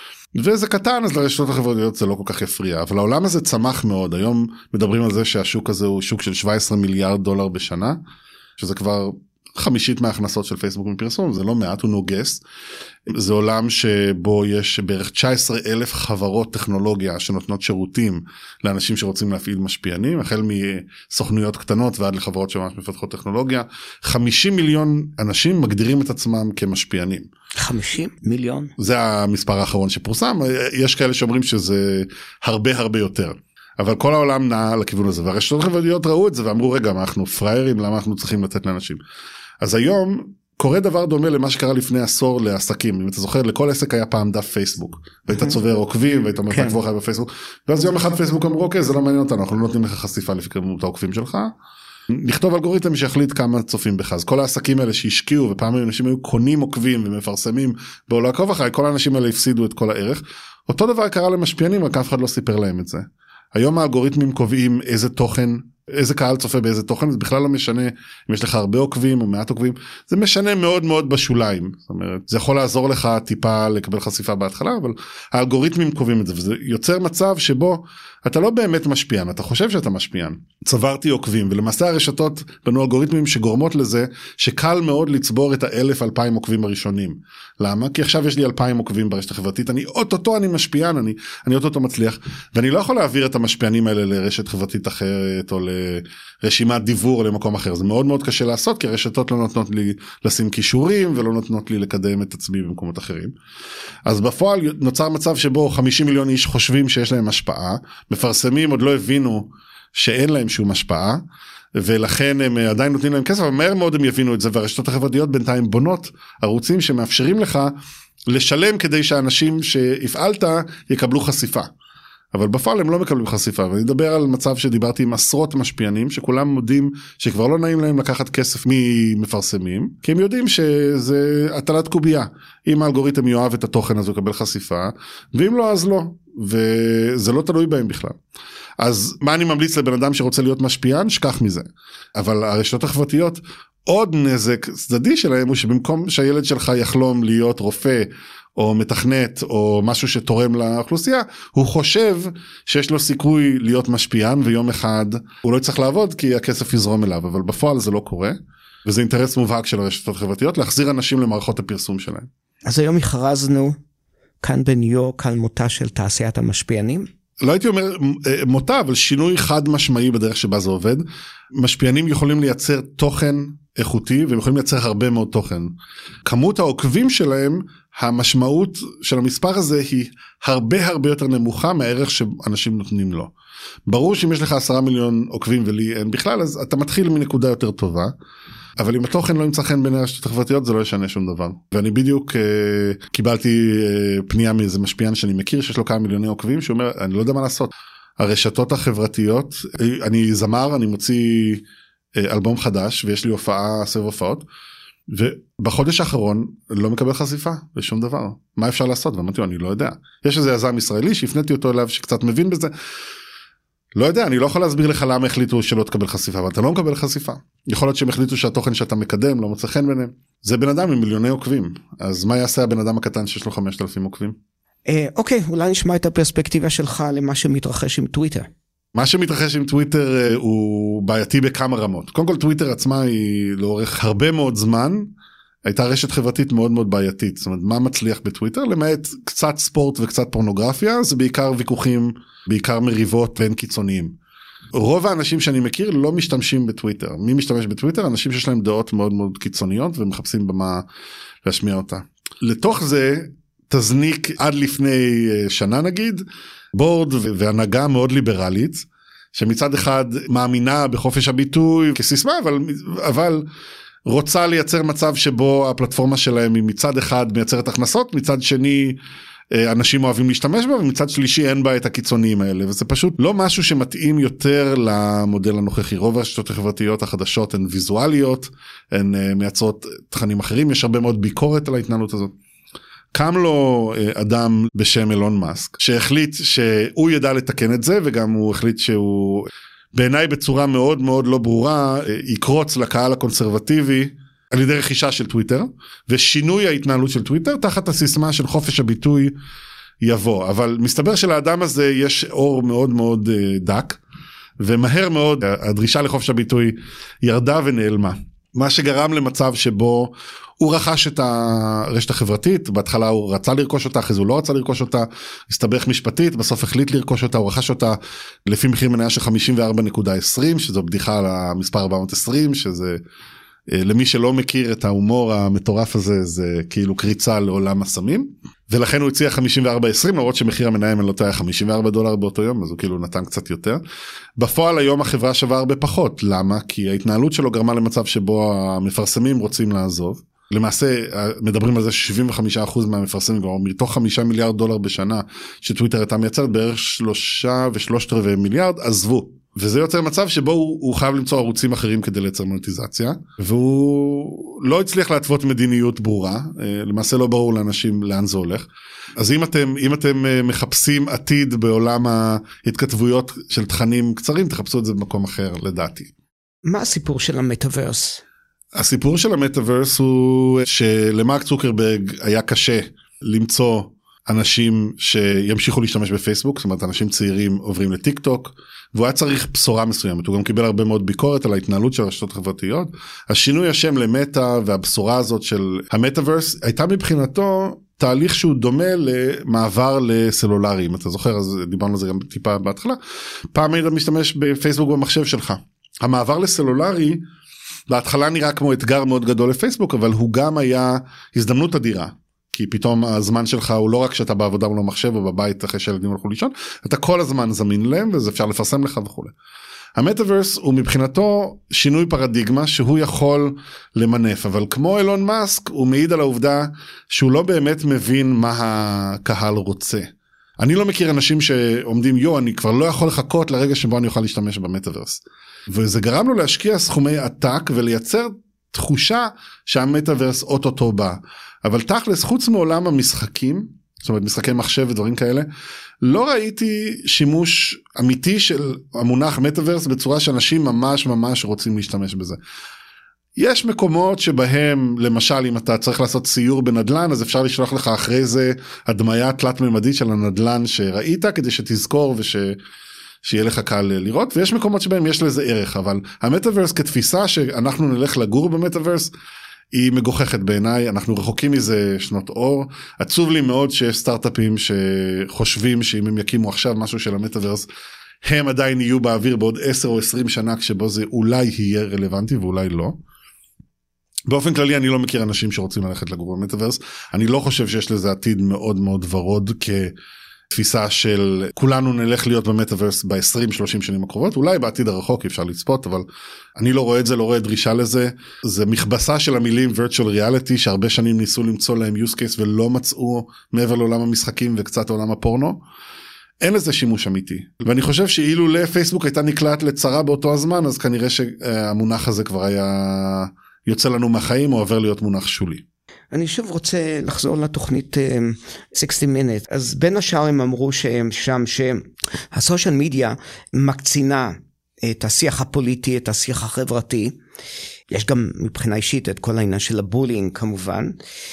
וזה קטן, אז לרשתות החברתיות זה לא כל כך יפריע, אבל העולם הזה צמח מאוד, היום מדברים על זה שהשוק הזה הוא שוק של $17 מיליארד בשנה, שזה כבר 50% מההכנסות של פייסבוק מפרסום, זה לא מעט, הוא נוגס, זה עולם שבו יש בערך 19,000 חברות טכנולוגיה שנותנות שירותים לאנשים שרוצים להפעיל משפיענים, החל מסוכנויות קטנות ועד לחברות שממש מפתחות טכנולוגיה, 50 מיליון אנשים מגדירים את עצמם כמשפיענים.
50 מיליון?
זה המספר האחרון שפורסם, יש כאלה שאומרים שזה הרבה יותר. אבל כל העולם נע לכיוון הזה, והרשתות החברתיות ראו את זה ואמרו, רגע, מה אנחנו פריירים, למה אנחנו צריכים לתת לאנשים? אז היום קורה דבר דומה למה שקרה לפני עשור לעסקים, אם אתה זוכר, לכל עסק היה פעם דף פייסבוק, והיית צובר עוקבים, והיית אומר תעקבו אחרי בפייסבוק, ואז יום אחד פייסבוק אמרו, אוקיי, זה לא מעניין אותנו, אנחנו לא נותנים לך חשיפה לפי כמות העוקבים שלך, נכתוב אלגוריתם שיחליט כמה צופים בך, אז כל העסקים האלה שהשקיעו, ופעם אנשים היו קונים עוקבים ומפרסמים, בואו לעקוב אחרי, כל האנשים האלה הפסידו את כל הערך. אותו דבר קרה למשפיענים, רק אף אחד לא סיפר להם את זה. היום האלגוריתמים קובעים איזה תוכן, איזה קהל צופה באיזה תוכן, זה בכלל לא משנה אם יש לך הרבה עוקבים או מעט עוקבים, זה משנה מאוד מאוד בשוליים, זאת אומרת, זה יכול לעזור לך טיפה לקבל חשיפה בהתחלה, אבל האלגוריתמים קובעים את זה, וזה יוצר מצב שבו אתה לא באמת משפיען, אתה חושב שאתה משפיען, צברתי עוקבים, ולמעשה הרשתות בנו אלגוריתמים שגורמות לזה, שקל מאוד לצבור את 1,000-2,000 עוקבים הראשונים, למה? כי עכשיו יש לי 2,000 עוקבים ברשת החברתית, אני אוטוטו אני משפיען, אני אוטוטו מצליח, ואני לא יכול להעביר את המשפיענים האלה לרשת חברתית אחרת, או לרשימת דיבור או למקום אחר, זה מאוד מאוד קשה לעשות, כי הרשתות לא נותנות לי לשים קישורים, ולא נותנות לי לקדם את עצמי במקומות אחרים, אז בפועל נוצר מצב שבו 50 מיליון איש חושבים שיש להם השפעה, מפרסמים עוד לא הבינו שאין להם שום השפעה, ולכן הם עדיין נותנים להם כסף, אבל מהר מאוד הם יבינו את זה, והרשתות החברתיות בינתיים בונות ערוצים שמאפשרים לך לשלם כדי שאנשים שהפעלת יקבלו חשיפה. אבל בפועל הם לא מקבלים חשיפה, ואני אדבר על מצב שדיברתי עם עשרות משפיענים, שכולם מודים שכבר לא נעים להם לקחת כסף ממפרסמים, כי הם יודעים שזה הטלת קובייה, אם האלגוריתם יאהב את התוכן אז הוא יקבל חשיפה, ואם לא אז לא, וזה לא תלוי בהם בכלל. אז מה אני ממליץ לבן אדם שרוצה להיות משפיען? שכח מזה. אבל הרשתות החברתיות, עוד נזק צדדי שלהם הוא שבמקום שהילד שלך יחלום להיות רופא, או מתכנת, או משהו שתורם לאוכלוסייה, הוא חושב שיש לו סיכוי להיות משפיען, ויום אחד הוא לא יצטרך לעבוד, כי הכסף יזרום אליו, אבל בפועל זה לא קורה, וזה אינטרס מובהק של הרשתות החברתיות, להחזיר אנשים למערכות הפרסום שלהם.
אז היום הכרזנו כאן בניו יורק על מותה של תעשיית המשפיענים?
לא הייתי אומר מותה, אבל שינוי חד משמעי בדרך שבה זה עובד. משפיענים יכולים לייצר תוכן איכותי, והם יכולים לייצר הרבה מאוד תוכן. כמות העוקבים שלהם, המשמעות של המספר הזה היא הרבה יותר נמוכה מהערך שאנשים נותנים לו. ברור שאם יש לך 10 מיליון עוקבים ולי אין בכלל, אז אתה מתחיל מנקודה יותר טובה, אבל אם התוכן לא ימצא חן בין הרשתות החברתיות זה לא ישנה שום דבר. ואני בדיוק קיבלתי פנייה מאיזה משפיען שאני מכיר שיש לו כמה מיליוני עוקבים שאומר אני לא יודע מה לעשות. הרשתות החברתיות, אני זמר, אני מוציא אלבום חדש ויש לי סבב הופעות, ובחודש האחרון לא מקבל חשיפה בשום דבר. מה אפשר לעשות? ואמרתי, אני לא יודע. יש איזה יזם ישראלי שהפניתי אותו אליו שקצת מבין בזה. לא יודע, אני לא יכול להסביר לך למה החליטו שלא תקבל חשיפה, אבל אתה לא מקבל חשיפה. יכול להיות שהם החליטו שהתוכן שאתה מקדם לא מוצא חן ביניהם. זה בן אדם עם מיליוני עוקבים. אז מה יעשה הבן אדם הקטן שיש לו 5,000 עוקבים?
אוקיי, אולי נשמע את הפרספקטיבה שלך למה שמתרחש עם טוויטר.
מה שמתרחש עם טוויטר הוא בעייתי בכמה רמות. קודם כל טוויטר עצמה היא לאורך הרבה מאוד זמן, הייתה רשת חברתית מאוד מאוד בעייתית. זאת אומרת, מה מצליח בטוויטר? למעט קצת ספורט וקצת פורנוגרפיה, זה בעיקר ויכוחים, בעיקר מריבות בין קיצוניים. רוב האנשים שאני מכיר לא משתמשים בטוויטר. מי משתמש בטוויטר? אנשים שיש להם דעות מאוד מאוד קיצוניות ומחפשים במה להשמיע אותה. לתוך זה תזניק עד לפני שנה נגיד, בורד והנהגה מאוד ליברלית, שמצד אחד מאמינה בחופש הביטוי כסיסמה, אבל רוצה לייצר מצב שבו הפלטפורמה שלהם היא מצד אחד מייצרת הכנסות, מצד שני אנשים אוהבים להשתמש בה, ומצד שלישי אין בה את הקיצוניים האלה, וזה פשוט לא משהו שמתאים יותר למודל הנוכחי. רוב הרשתות החברתיות החדשות הן ויזואליות, הן מייצרות תכנים אחרים, יש הרבה מאוד ביקורת על ההתנהלות הזאת. קם לו אדם בשם אילון מאסק, שהחליט שהוא ידע לתקן את זה, וגם הוא החליט שהוא, בעיניי בצורה מאוד מאוד לא ברורה, יקרוץ לקהל הקונסרבטיבי, על ידי רכישה של טוויטר, ושינוי ההתנהלות של טוויטר, תחת הסיסמה של חופש הביטוי יבוא. אבל מסתבר שלאדם הזה יש אור מאוד מאוד דק, ומהר מאוד הדרישה לחופש הביטוי ירדה ונעלמה. מה שגרם למצב שבו הוא רכש את הרשת החברתית, בהתחלה הוא רצה לרכוש אותה, אחרי זה הוא לא רצה לרכוש אותה, הסתבך משפטית, בסוף החליט לרכוש אותה, הוא רכש אותה לפי מחיר מניה של 54.20, שזו בדיחה על המספר 420, שזה, למי שלא מכיר את ההומור המטורף הזה, זה כאילו קריצה לעולם הסמים, ולכן הוא הציע 54.20, למרות שמחיר המניה אם אני לא טועה $54 באותו יום, אז הוא כאילו נתן קצת יותר. בפועל היום החברה שווה הרבה פחות, למה? כי ההתנהלות שלו גרמה למצב שבו המפרסמים רוצים לעזוב, למעשה מדברים על זה 75% מהמפרסמים, מתוך $5 מיליארד בשנה שטוויטר הייתה מייצרת, בערך 3.75 מיליארד עזבו, וזה יוצר מצב שבו הוא חייב למצוא ערוצים אחרים כדי לייצר מוניטיזציה, והוא לא הצליח להתוות מדיניות ברורה, למעשה לא ברור לאנשים לאן זה הולך. אז אם אתם מחפשים עתיד בעולם ההתכתבויות של תכנים קצרים, תחפשו את זה במקום אחר לדעתי.
מה הסיפור של המטאברס?
הסיפור של המטאברס הוא שלמרק צוקרברג היה קשה למצוא אנשים שימשיכו להשתמש בפייסבוק, זאת אומרת אנשים צעירים עוברים לטיק טוק, והוא היה צריך בשורה מסוימת, הוא גם קיבל הרבה מאוד ביקורת על ההתנהלות של הרשתות החברתיות. השינוי השם למטה והבשורה הזאת של המטאברס הייתה מבחינתו תהליך שהוא דומה למעבר לסלולרי, אם אתה זוכר, אז דיברנו על זה גם טיפה בהתחלה, פעם היית משתמש בפייסבוק במחשב שלך, המעבר לסלולרי בהתחלה נראה כמו אתגר מאוד גדול לפייסבוק, אבל הוא גם היה הזדמנות אדירה, כי פתאום הזמן שלך הוא לא רק שאתה בעבודה מול המחשב או בבית אחרי שהילדים הלכו לישון, אתה כל הזמן זמין להם וזה אפשר לפרסם לך וכו'. המטאברס הוא מבחינתו שינוי פרדיגמה שהוא יכול למנף, אבל כמו אילון מאסק הוא מעיד על העובדה שהוא לא באמת מבין מה הקהל רוצה. אני לא מכיר אנשים שעומדים, אני כבר לא יכול לחכות לרגע שבו אני אוכל להשתמש במטאברס. וזה גרם לו להשקיע סכומי עתק ולייצר תחושה שהמטאברס אוטוטו בא. אבל תכלס, חוץ מעולם המשחקים, זאת אומרת משחקי מחשב ודברים כאלה, לא ראיתי שימוש אמיתי של המונח מטאברס בצורה שאנשים ממש ממש רוצים להשתמש בזה. יש מקומות שבהם, למשל, אם אתה צריך לעשות סיור בנדלן, אז אפשר לשלוח לך אחרי זה הדמיה תלת ממדית של הנדלן שראית, כדי שתזכור שיהיה לך קל לראות, ויש מקומות שבהם יש לזה ערך, אבל המטאברס כתפיסה שאנחנו נלך לגור במטאברס, היא מגוחכת בעיניי, אנחנו רחוקים מזה שנות אור, עצוב לי מאוד שיש סטארט-אפים שחושבים שאם הם יקימו עכשיו משהו של המטאברס, הם עדיין יהיו באוויר בעוד 10 או 20 שנה, כשבו זה אולי יהיה רלוונטי ואולי לא. באופן כללי אני לא מכיר אנשים שרוצים ללכת לגור במטאברס, אני לא חושב שיש לזה עתיד מאוד מאוד ורוד תפיסה של כולנו נלך להיות במטאברס ב-20-30 שנים הקרובות, אולי בעתיד הרחוק אפשר לצפות, אבל אני לא רואה את זה, לא רואה דרישה לזה. זה מכבסה של המילים virtual reality, שהרבה שנים ניסו למצוא להם use case ולא מצאו מעבר לעולם המשחקים וקצת עולם הפורנו. אין לזה שימוש אמיתי. ואני חושב שאילו לפייסבוק הייתה נקלעת לצרה באותו הזמן, אז כנראה שהמונח הזה כבר היה יוצא לנו מהחיים, או עובר להיות מונח שולי.
אני שוב רוצה לחזור לתוכנית 60 Minutes. אז בין השאר הם אמרו שם שהסושיאל מדיה מקצינה את השיח הפוליטי, את השיח החברתי. יש גם מבחינה אישית את כל העניין של הבולינג כמובן.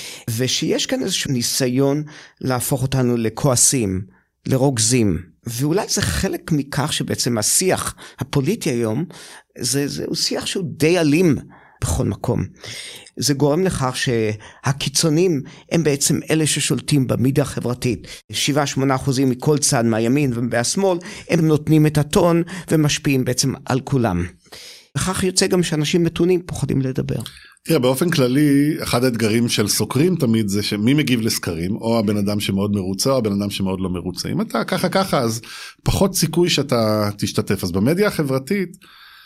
ושיש כאן איזשהו ניסיון להפוך אותנו לכועסים, לרוגזים. ואולי זה חלק מכך שבעצם השיח הפוליטי היום, זהו שיח שהוא די אלים בכל מקום. זה גורם לכך שהקיצונים הם בעצם אלה ששולטים במדיה החברתית. 7-8% מכל צד מהימין ומהשמאל, הם נותנים את הטון ומשפיעים בעצם על כולם. וכך יוצא גם שאנשים מתונים פוחדים לדבר.
תראה, באופן כללי, אחד האתגרים של סוקרים תמיד זה שמי מגיב לסקרים, או הבן אדם שמאוד מרוצה, או הבן אדם שמאוד לא מרוצה. אם אתה ככה, אז פחות סיכוי שאתה תשתתף. אז במדיה החברתית,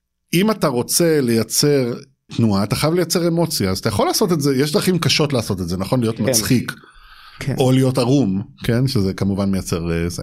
אם אתה רוצה לייצר תנועה, אתה חייב לייצר אמוציה, אז אתה יכול לעשות את זה, יש דרכים קשות לעשות את זה, נכון? להיות מצחיק, או להיות ערום, כן? שזה כמובן מייצר זה.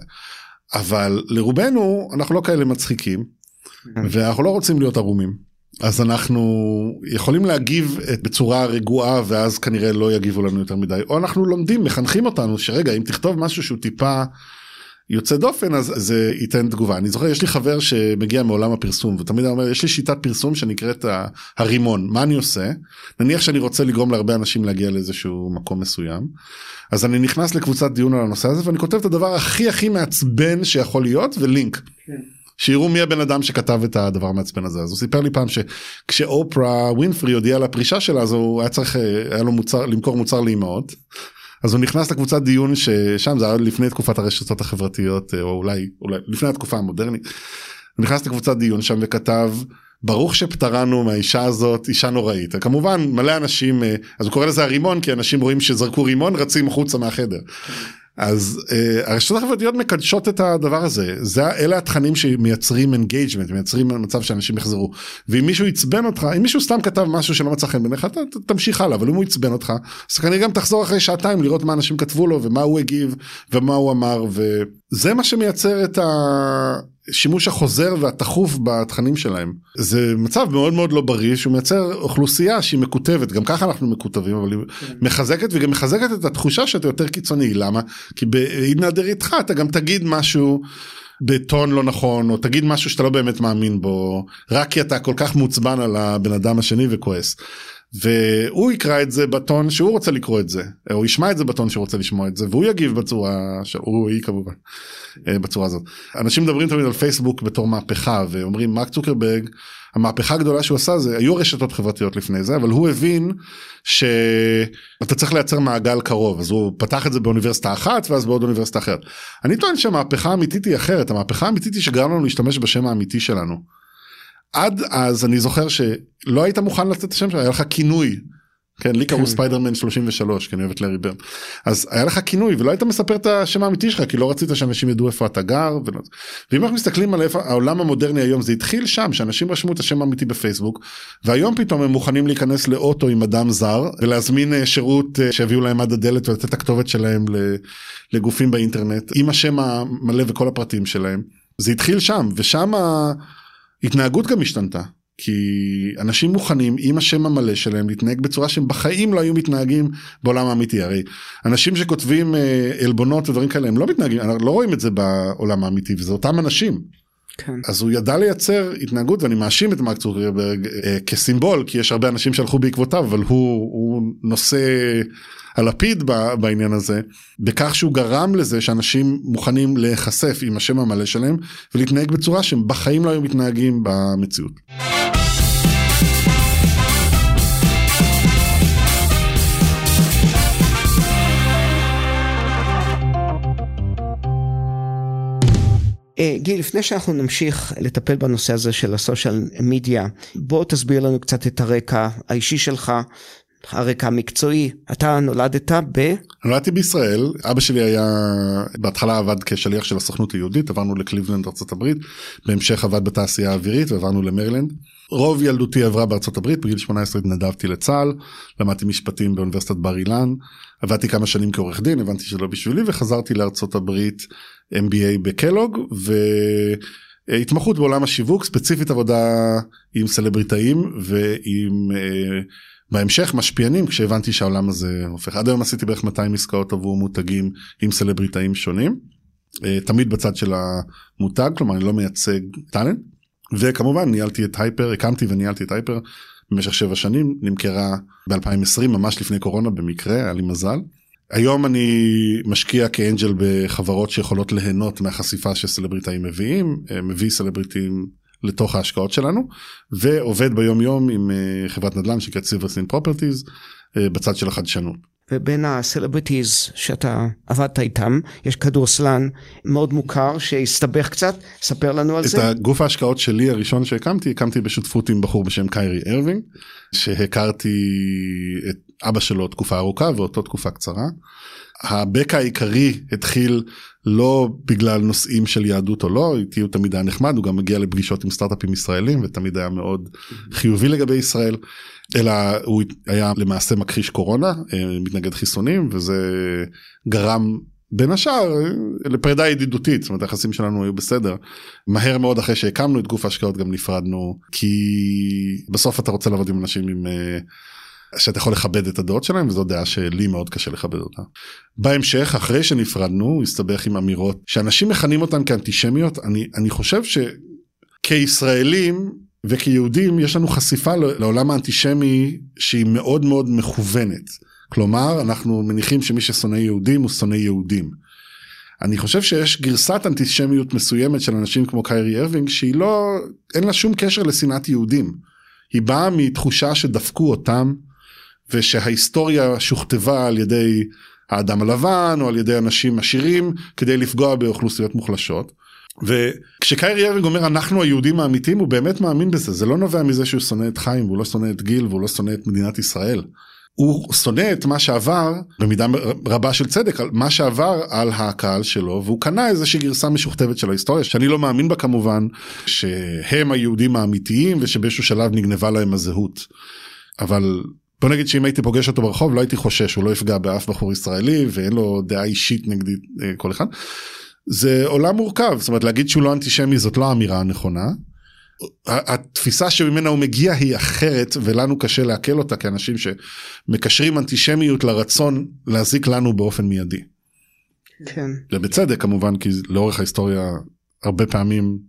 אבל לרובנו, אנחנו לא כאלה מצחיקים, ואנחנו לא רוצים להיות ערומים. אז אנחנו יכולים להגיב בצורה רגועה, ואז כנראה לא יגיבו לנו יותר מדי. או אנחנו לומדים, מחנכים אותנו, שרגע, אם תכתוב משהו שהוא טיפה יוצא דופן, אז זה ייתן תגובה. אני זוכר, יש לי חבר שמגיע מעולם הפרסום, ותמיד אומר, יש לי שיטת פרסום שנקראת הרימון. מה אני עושה? נניח שאני רוצה לגרום להרבה אנשים להגיע לאיזשהו מקום מסוים, אז אני נכנס לקבוצת דיון על הנושא הזה, ואני כותב את הדבר הכי מעצבן שיכול להיות, ולינק. כן. שיראו מי הבן אדם שכתב את הדבר המעצבן הזה. אז הוא סיפר לי פעם שכשאופרה ווינפרי הודיעה על הפרישה שלה, אז הוא היה לו למכור מוצר לאימהות, אז הוא נכנס לקבוצת דיון ששם זה היה לפני תקופת הרשתות החברתיות, או אולי לפני התקופה המודרנית, הוא נכנס לקבוצת דיון שם וכתב, ברוך שפטרנו מהאישה הזאת, אישה נוראית. כמובן מלא אנשים, אז הוא קורא לזה הרימון, כי אנשים רואים שזרקו רימון, רצים חוצה מהחדר. אז הרשתות החברתיות מקדשות את הדבר הזה, אלה התכנים שמייצרים engagement, מייצרים מצב שאנשים יחזרו, ואם מישהו יצבן אותך, אם מישהו סתם כתב משהו שלא מצא חן בעיניך, אתה תמשיך הלאה, אבל אם הוא יצבן אותך, אז כנראה גם תחזור אחרי שעתיים לראות מה אנשים כתבו לו, ומה הוא הגיב, ומה הוא אמר, וזה מה שמייצר את השימוש החוזר והתחוף בתכנים שלהם. זה מצב מאוד מאוד לא בריא, שהוא מייצר אוכלוסייה שהיא מקוטבת, גם ככה אנחנו מקוטבים, אבל היא מחזקת, וגם מחזקת את התחושה שאתה יותר קיצוני. למה? כי בהתנהדר איתך, אתה גם תגיד משהו בטון לא נכון, או תגיד משהו שאתה לא באמת מאמין בו, רק כי אתה כל כך מוצבן על הבן אדם השני וכועס. והוא יקרא את זה בטון שהוא רוצה לקרוא את זה, או ישמע את זה בטון שהוא רוצה לשמוע את זה, והוא יגיב בצורה, הוא היא כמובן, בצורה הזאת. אנשים מדברים תמיד על פייסבוק בתור מהפכה, ואומרים מרק צוקרברג, המהפכה הגדולה שהוא עשה זה, היו רשתות חברתיות לפני זה, אבל הוא הבין שאתה צריך לייצר מעגל קרוב, אז הוא פתח את זה באוניברסיטה אחת, ואז בעוד אוניברסיטה אחרת. אני טוען שהמהפכה האמיתית היא אחרת, המהפכה האמיתית היא שגרם לנו להשתמש בשם האמיתי שלנו. עד אז אני זוכר שלא היית מוכן לתת את השם שלך, היה לך כינוי, כן, לי קראו ספיידרמן 33, כי אני אוהבת לארי ברן, אז היה לך כינוי, ולא היית מספר את השם האמיתי שלך, כי לא רצית שאנשים ידעו איפה אתה גר, ואם אנחנו מסתכלים על העולם המודרני היום, זה התחיל שם, שאנשים רשמו את השם האמיתי בפייסבוק, והיום פתאום הם מוכנים להיכנס לאוטו עם אדם זר, ולהזמין שירות שיביאו להם עד הדלת, ולתת את הכתובת שלהם לגופים באינטרנט, עם השם המלא וכל הפרטים שלהם. זה התחיל שם, ושם התנהגות גם השתנתה, כי אנשים מוכנים עם השם המלא שלהם להתנהג בצורה שהם בחיים לא היו מתנהגים בעולם האמיתי. הרי אנשים שכותבים אלבונות ודברים כאלה, הם לא מתנהגים, אנחנו לא רואים את זה בעולם האמיתי, וזה אותם אנשים. כן. אז הוא ידע לייצר התנהגות, ואני מאשים את מרק צוקרברג כסימבול, כי יש הרבה אנשים שהלכו בעקבותיו, אבל הוא נושא הלפיד בעניין הזה, בכך שהוא גרם לזה שאנשים מוכנים להיחשף עם השם המלא שלהם, ולהתנהג בצורה שהם בחיים לא היו מתנהגים במציאות.
גיל, לפני שאנחנו נמשיך לטפל בנושא הזה של הסושיאל מדיה, בוא תסביר לנו קצת את הרקע האישי שלך, הרקע המקצועי, אתה נולדת
נולדתי בישראל, אבא שלי היה, בהתחלה עבד כשליח של הסוכנות היהודית, עברנו לקליבלנד ארצות הברית, בהמשך עבד בתעשייה האווירית ועברנו למרילנד. רוב ילדותי עברה בארצות הברית, בגיל 18 התנדבתי לצה"ל, למדתי משפטים באוניברסיטת בר אילן, עבדתי כמה שנים כעורך דין, הבנתי שלא בשבילי, וחזרתי לארצות הברית MBA בקלוג, והתמחות בעולם השיווק, ספציפית עבודה עם סלבריטאים ועם בהמשך משפיענים, כשהבנתי שהעולם הזה הופך. עד היום עשיתי בערך 200 עסקאות עבור מותגים עם סלבריטאים שונים, תמיד בצד של המותג, כלומר אני לא מייצג טלנט, וכמובן ניהלתי את הייפר, הקמתי וניהלתי את הייפר במשך 7 שנים, נמכרה ב-2020, ממש לפני קורונה במקרה, היה לי מזל. היום אני משקיע כאנג'ל בחברות שיכולות ליהנות מהחשיפה שסלבריטאים מביאים, מביא סלבריטאים לתוך ההשקעות שלנו, ועובד ביום יום עם חברת נדל"ן שקראת סיברסין פרופרטיז, בצד של החדשנות.
ובין הסלבריטיז שאתה עבדת איתם, יש כדורסלן מאוד מוכר שהסתבך קצת, ספר לנו על זה.
את הגוף ההשקעות שלי הראשון שהקמתי, הקמתי בשותפות עם בחור בשם קיירי ארווינג, שהכרתי את אבא שלו תקופה ארוכה ואותו תקופה קצרה. הבקע העיקרי התחיל לא בגלל נושאים של יהדות או לא, איתי הוא תמיד היה נחמד, הוא גם מגיע לפגישות עם סטארט-אפים ישראלים, ותמיד היה מאוד חיובי לגבי ישראל, אלא הוא היה למעשה מכחיש קורונה, מתנגד חיסונים, וזה גרם בין השאר לפרידה ידידותית, זאת אומרת היחסים שלנו היו בסדר. מהר מאוד אחרי שהקמנו את גוף ההשקעות גם נפרדנו, כי בסוף אתה רוצה לעבוד עם אנשים עם שאתה יכול לכבד את הדעות שלהם, וזו דעה שלי מאוד קשה לכבד אותה. בהמשך, אחרי שנפרדנו, הוא הסתבך עם אמירות, שאנשים מכנים אותן כאנטישמיות, אני חושב שכישראלים וכיהודים, יש לנו חשיפה לעולם האנטישמי, שהיא מאוד מאוד מכוונת. כלומר, אנחנו מניחים שמי ששונא יהודים, הוא שונא יהודים. אני חושב שיש גרסת אנטישמיות מסוימת של אנשים כמו קיירי ארווינג, שהיא לא, אין לה שום קשר לשנאת יהודים. היא באה מתחושה שדפקו אותם, ושההיסטוריה שוכתבה על ידי האדם הלבן, או על ידי אנשים עשירים, כדי לפגוע באוכלוסיות מוחלשות. וכשקיירי ארווינג אומר, אנחנו היהודים האמיתיים, הוא באמת מאמין בזה. זה לא נובע מזה שהוא שונא את חיים, והוא לא שונא את גיל, והוא לא שונא את מדינת ישראל. הוא שונא את מה שעבר, במידה רבה של צדק, מה שעבר על הקהל שלו, והוא קנה איזושהי גרסה משוכתבת של ההיסטוריה, שאני לא מאמין בה כמובן, שהם היהודים האמיתיים, ושבאיזשהו שלב נגנבה להם הזהות. אבל בוא נגיד שאם הייתי פוגש אותו ברחוב, לא הייתי חושש, הוא לא יפגע באף בחור ישראלי, ואין לו דעה אישית נגדי כל אחד. זה עולם מורכב, זאת אומרת, להגיד שהוא לא אנטישמי, זאת לא האמירה הנכונה. התפיסה שממנה הוא מגיע היא אחרת, ולנו קשה להקל אותה, כאנשים שמקשרים אנטישמיות לרצון להזיק לנו באופן מיידי.
כן.
ובצדק כמובן, כי לאורך ההיסטוריה, הרבה פעמים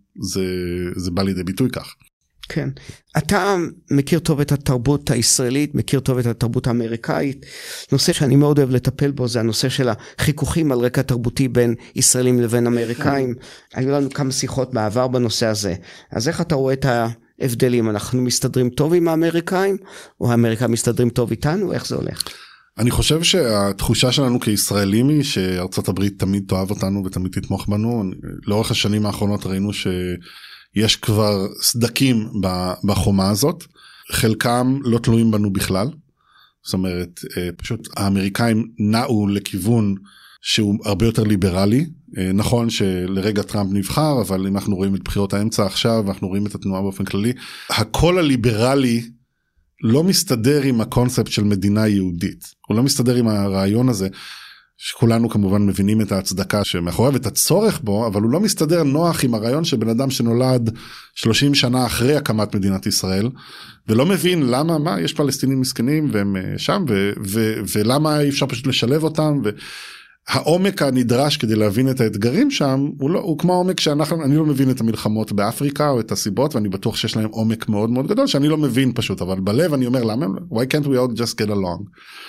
זה בא לידי ביטוי כך.
כן. אתה מכיר טוב את התרבות הישראלית, מכיר טוב את התרבות האמריקאית. נושא שאני מאוד אוהב לטפל בו, זה הנושא של החיכוכים על רקע תרבותי בין ישראלים לבין אמריקאים. היו לנו כמה שיחות בעבר בנושא הזה. אז איך אתה רואה את ההבדלים? אנחנו מסתדרים טוב עם האמריקאים, או האמריקאים מסתדרים טוב איתנו? איך זה הולך?
אני חושב שהתחושה שלנו כישראלים היא שארצות הברית תמיד תאהב אותנו ותמיד תתמוך בנו. לאורך השנים האחרונות ראינו יש כבר סדקים בחומה הזאת, חלקם לא תלויים בנו בכלל, זאת אומרת, פשוט האמריקאים נעו לכיוון שהוא הרבה יותר ליברלי, נכון שלרגע טראמפ נבחר, אבל אם אנחנו רואים את בחירות האמצע עכשיו, אנחנו רואים את התנועה באופן כללי, הקול הליברלי לא מסתדר עם הקונספט של מדינה יהודית, הוא לא מסתדר עם הרעיון הזה, שכולנו כמובן מבינים את ההצדקה שמאחוריו את הצורך בו, אבל הוא לא מסתדר נוח עם הרעיון של בן אדם שנולד 30 שנה אחרי הקמת מדינת ישראל, ולא מבין למה, מה, יש פלסטינים מסכנים והם שם, ולמה אי אפשר פשוט לשלב אותם, והעומק הנדרש כדי להבין את האתגרים שם, הוא כמו העומק אני לא מבין את המלחמות באפריקה, או את הסיבות, ואני בטוח שיש להם עומק מאוד מאוד גדול, שאני לא מבין פשוט, אבל בלב אני אומר, למה? Why can't we all just get along?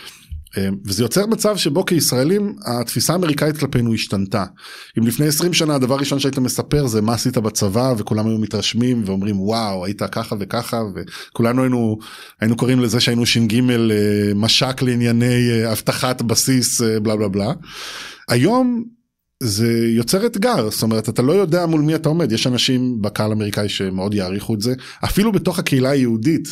וזה יוצר מצב שבו כישראלים התפיסה האמריקאית כלפינו השתנתה. אם לפני 20 שנה הדבר הראשון שהיית מספר זה מה עשית בצבא, וכולם היו מתרשמים ואומרים וואו היית ככה וככה, וכולנו היינו קוראים לזה שהיינו ש"ג משק לענייני הבטחת בסיס בלה בלה בלה. היום זה יוצר אתגר, זאת אומרת אתה לא יודע מול מי אתה עומד, יש אנשים בקהל האמריקאי שמאוד יעריכו את זה, אפילו בתוך הקהילה היהודית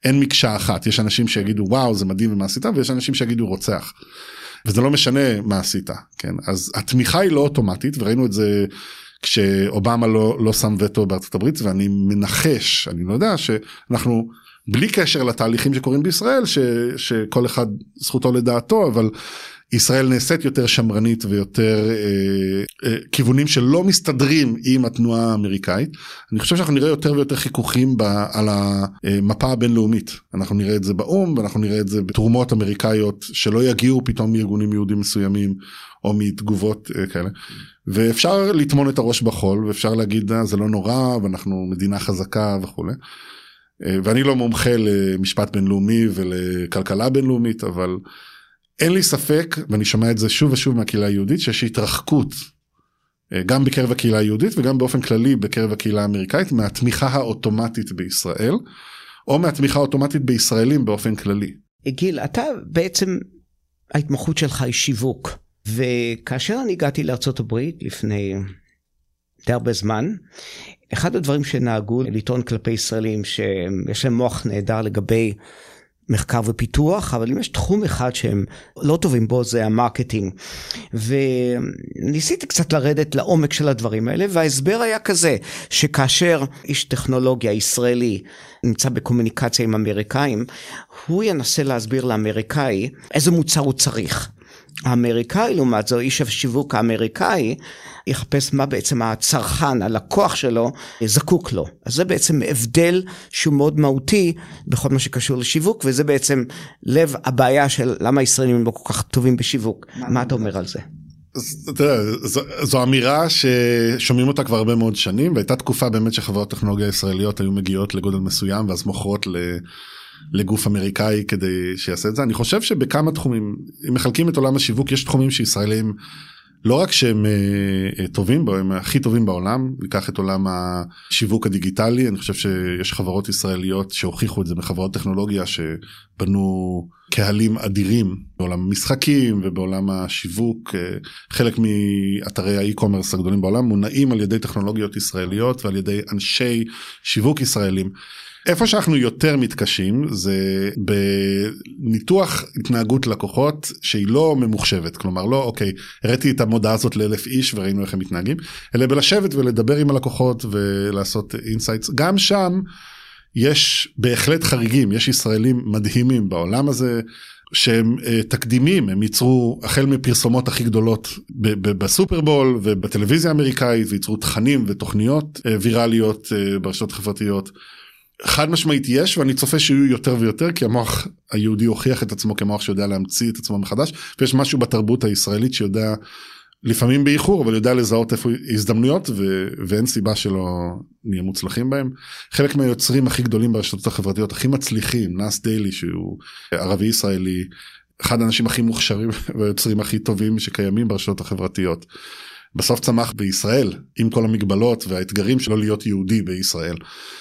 אין מקשה אחת, יש אנשים שיגידו וואו זה מדהים ומה עשית, ויש אנשים שיגידו רוצח, וזה לא משנה מה עשית, כן? אז התמיכה היא לא אוטומטית, וראינו את זה כשאובמה לא שם וטו בארצות הברית, ואני מנחש, אני לא יודע, שאנחנו בלי קשר לתהליכים שקורים בישראל, שכל אחד זכותו לדעתו, אבל ישראל נעשית יותר שמרנית ויותר כיוונים שלא מסתדרים עם התנועה האמריקאית. אני חושב שאנחנו נראה יותר ויותר חיכוכים על המפה הבינלאומית. אנחנו נראה את זה באום, ואנחנו נראה את זה בתרומות אמריקאיות שלא יגיעו פתאום מארגונים יהודים מסוימים, או מתגובות כאלה. ואפשר לטמון את הראש בחול, ואפשר להגיד זה לא נורא, ואנחנו מדינה חזקה וכו'. ואני לא מומחה למשפט בינלאומי ולכלכלה בינלאומית, אבל אין לי ספק, ואני שומע את זה שוב ושוב מהקהילה היהודית, שיש התרחקות, גם בקרב הקהילה היהודית, וגם באופן כללי בקרב הקהילה האמריקאית, מהתמיכה האוטומטית בישראל, או מהתמיכה האוטומטית בישראלים באופן כללי.
גיל, אתה בעצם, ההתמחות שלך היא שיווק, וכאשר אני הגעתי לארצות הברית לפני די הרבה זמן, אחד הדברים שנהגו לטעון כלפי ישראלים, שיש להם מוח נהדר לגבי מחקר ופיתוח, אבל אם יש תחום אחד שהם לא טובים בו, זה המרקטינג. וניסיתי קצת לרדת לעומק של הדברים האלה, וההסבר היה כזה, שכאשר איש טכנולוגיה ישראלי נמצא בקומוניקציה עם אמריקאים, הוא ינסה להסביר לאמריקאי איזה מוצר הוא צריך. האמריקאי, לעומת זו, איש השיווק האמריקאי, יחפש מה בעצם הצרכן, הלקוח שלו, זקוק לו. אז זה בעצם הבדל שהוא מאוד מהותי בכל מה שקשור לשיווק, וזה בעצם לב הבעיה של למה הישראלים הם לא כל כך טובים בשיווק. מה אתה אומר על זה?
זו אמירה ששומעים אותה כבר הרבה מאוד שנים, והייתה תקופה באמת שחברות טכנולוגיה ישראליות היו מגיעות לגודל מסוים, ואז מוכרות לגוף אמריקאי כדי שיעשה את זה. אני חושב שבכמה תחומים, אם מחלקים את עולם השיווק, יש תחומים שישראלים לא רק שהם טובים בו, הם הכי טובים בעולם. ניקח את עולם השיווק הדיגיטלי, אני חושב שיש חברות ישראליות שהוכיחו את זה בחברות טכנולוגיה שבנו קהלים אדירים בעולם המשחקים ובעולם השיווק. חלק מאתרי האי-קומרס הגדולים בעולם מונעים על ידי טכנולוגיות ישראליות ועל ידי אנשי שיווק ישראלים. איפה שאנחנו יותר מתקשים זה בניתוח התנהגות לקוחות שהיא לא ממוחשבת, כלומר לא אוקיי, הראיתי את המודעה הזאת ל1,000 איש וראינו איך הם מתנהגים, אלא בלשבת ולדבר עם הלקוחות ולעשות אינסייטס. גם שם יש בהחלט חריגים, יש ישראלים מדהימים בעולם הזה שהם תקדימים, הם ייצרו החל מפרסומות הכי גדולות בסופרבול ובטלוויזיה האמריקאית, וייצרו תכנים ותוכניות ויראליות ברשתות חברתיות. חד משמעית יש, ואני צופה שיהיו יותר ויותר, כי המוח היהודי הוכיח את עצמו כמוח שיודע להמציא את עצמו מחדש, ויש משהו בתרבות הישראלית שיודע, לפעמים באיחור, אבל יודע לזהות איפה הזדמנויות, ואין סיבה שלא נהיה מוצלחים בהם. חלק מהיוצרים הכי גדולים ברשתות החברתיות, הכי מצליחים, נאס דיילי, שהוא ערבי ישראלי, אחד האנשים הכי מוכשרים, והיוצרים הכי טובים שקיימים ברשתות החברתיות. בסוף צמח בישראל, עם כל המגבלות והאתגרים שלו להיות יהודי בישראל.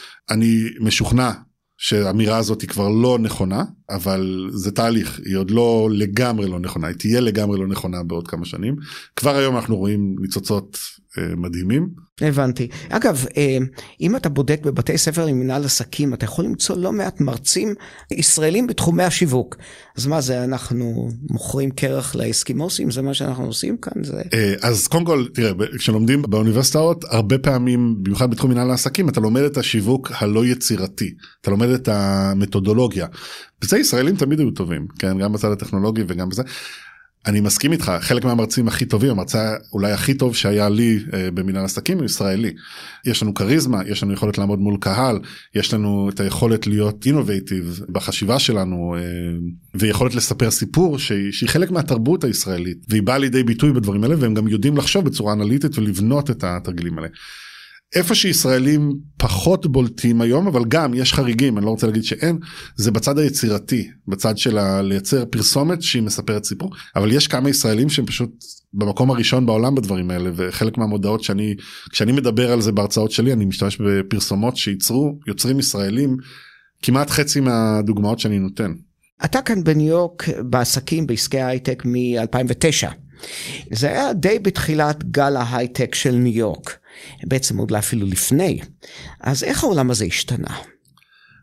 אני משוכנע שהאמירה הזאת היא כבר לא נכונה, אבל זה תהליך, היא עוד לא לגמרי לא נכונה, היא תהיה לגמרי לא נכונה בעוד כמה שנים. כבר היום אנחנו רואים ניצוצות מדהימים.
הבנתי. אגב, אם אתה בודק בבתי ספר למנהל עסקים, אתה יכול למצוא לא מעט מרצים ישראלים בתחומי השיווק. אז מה זה, אנחנו מוכרים קרח לאסקימוסים? זה מה שאנחנו עושים כאן?
אז קודם כל, תראה, כשלומדים באוניברסיטאות, הרבה פעמים, במיוחד בתחום מנהל העסקים, אתה לומד את השיווק הלא יצירתי. אתה לומד את המתודולוגיה. בזה ישראלים תמיד היו טובים, כן? גם בצד הטכנולוגי וגם בזה. אני מסכים איתך, חלק מהמרצים הכי טובים, המרצה אולי הכי טוב שהיה לי במנהל עסקים הוא ישראלי. יש לנו קריזמה, יש לנו יכולת לעמוד מול קהל, יש לנו את היכולת להיות אינובייטיב בחשיבה שלנו, ויכולת לספר סיפור שהיא חלק מהתרבות הישראלית, והיא באה לידי ביטוי בדברים האלה, והם גם יודעים לחשוב בצורה אנליטית ולבנות את התרגילים האלה. איפה שישראלים פחות בולטים היום, אבל גם יש חריגים, אני לא רוצה להגיד שאין, זה בצד היצירתי, בצד של לייצר פרסומת שהיא מספרת סיפור, אבל יש כמה ישראלים שהם פשוט במקום הראשון בעולם בדברים האלה, וחלק מהמודעות כשאני מדבר על זה בהרצאות שלי, אני משתמש בפרסומות שייצרו יוצרים ישראלים, כמעט חצי מהדוגמאות שאני נותן.
אתה כאן בניו יורק בעסקים, בעסקי ההייטק מ-2009. זה היה די בתחילת גל ההייטק של ניו יורק. בעצם עוד אפילו לפני. אז איך העולם הזה השתנה?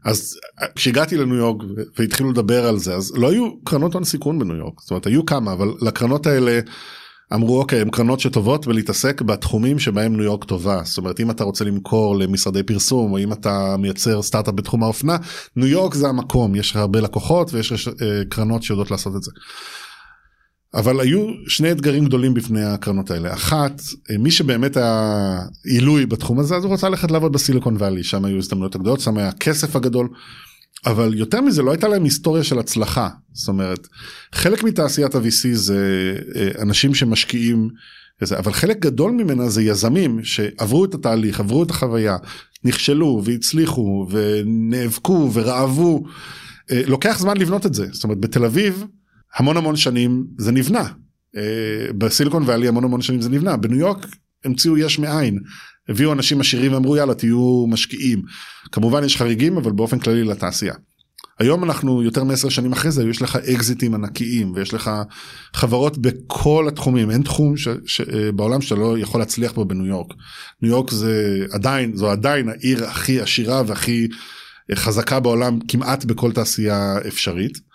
אז כשהגעתי לניו יורק והתחילו לדבר על זה, אז לא היו קרנות הון סיכון בניו יורק, זאת אומרת היו כמה, אבל לקרנות האלה אמרו אוקיי, הן קרנות שטובות ולהתעסק בתחומים שבהם ניו יורק טובה, זאת אומרת אם אתה רוצה למכור למשרדי פרסום, או אם אתה מייצר סטארט-אפ בתחום האופנה, ניו יורק זה המקום, יש הרבה לקוחות ויש קרנות שיודעות לעשות את זה. אבל היו שני אתגרים גדולים בפני הקרנות האלה. אחת, מי שבאמת היה עילוי בתחום הזה, אז הוא רוצה ללכת לעבוד בסיליקון ואלי, שם היו הזדמנויות הגדולות, שם היה הכסף הגדול, אבל יותר מזה לא הייתה להם היסטוריה של הצלחה. זאת אומרת, חלק מתעשיית ה-VC זה אנשים שמשקיעים, אבל חלק גדול ממנה זה יזמים שעברו את התהליך, עברו את החוויה, נכשלו והצליחו ונאבקו ורעבו. לוקח זמן לבנות את זה. זאת אומרת, בתל אביב, המון שנים זה נבנה, בסיליקון ואלי המון שנים זה נבנה, בניו יורק המציאו יש מאין, הביאו אנשים עשירים ואמרו יאללה תהיו משקיעים, כמובן יש חריגים אבל באופן כללי לתעשייה. היום אנחנו יותר מ10 שנים אחרי זה, יש לך אקזיטים ענקיים ויש לך חברות בכל התחומים, אין תחום בעולם שאתה לא יכול להצליח בו בניו יורק. ניו יורק זו עדיין העיר הכי עשירה והכי חזקה בעולם כמעט בכל תעשייה אפשרית.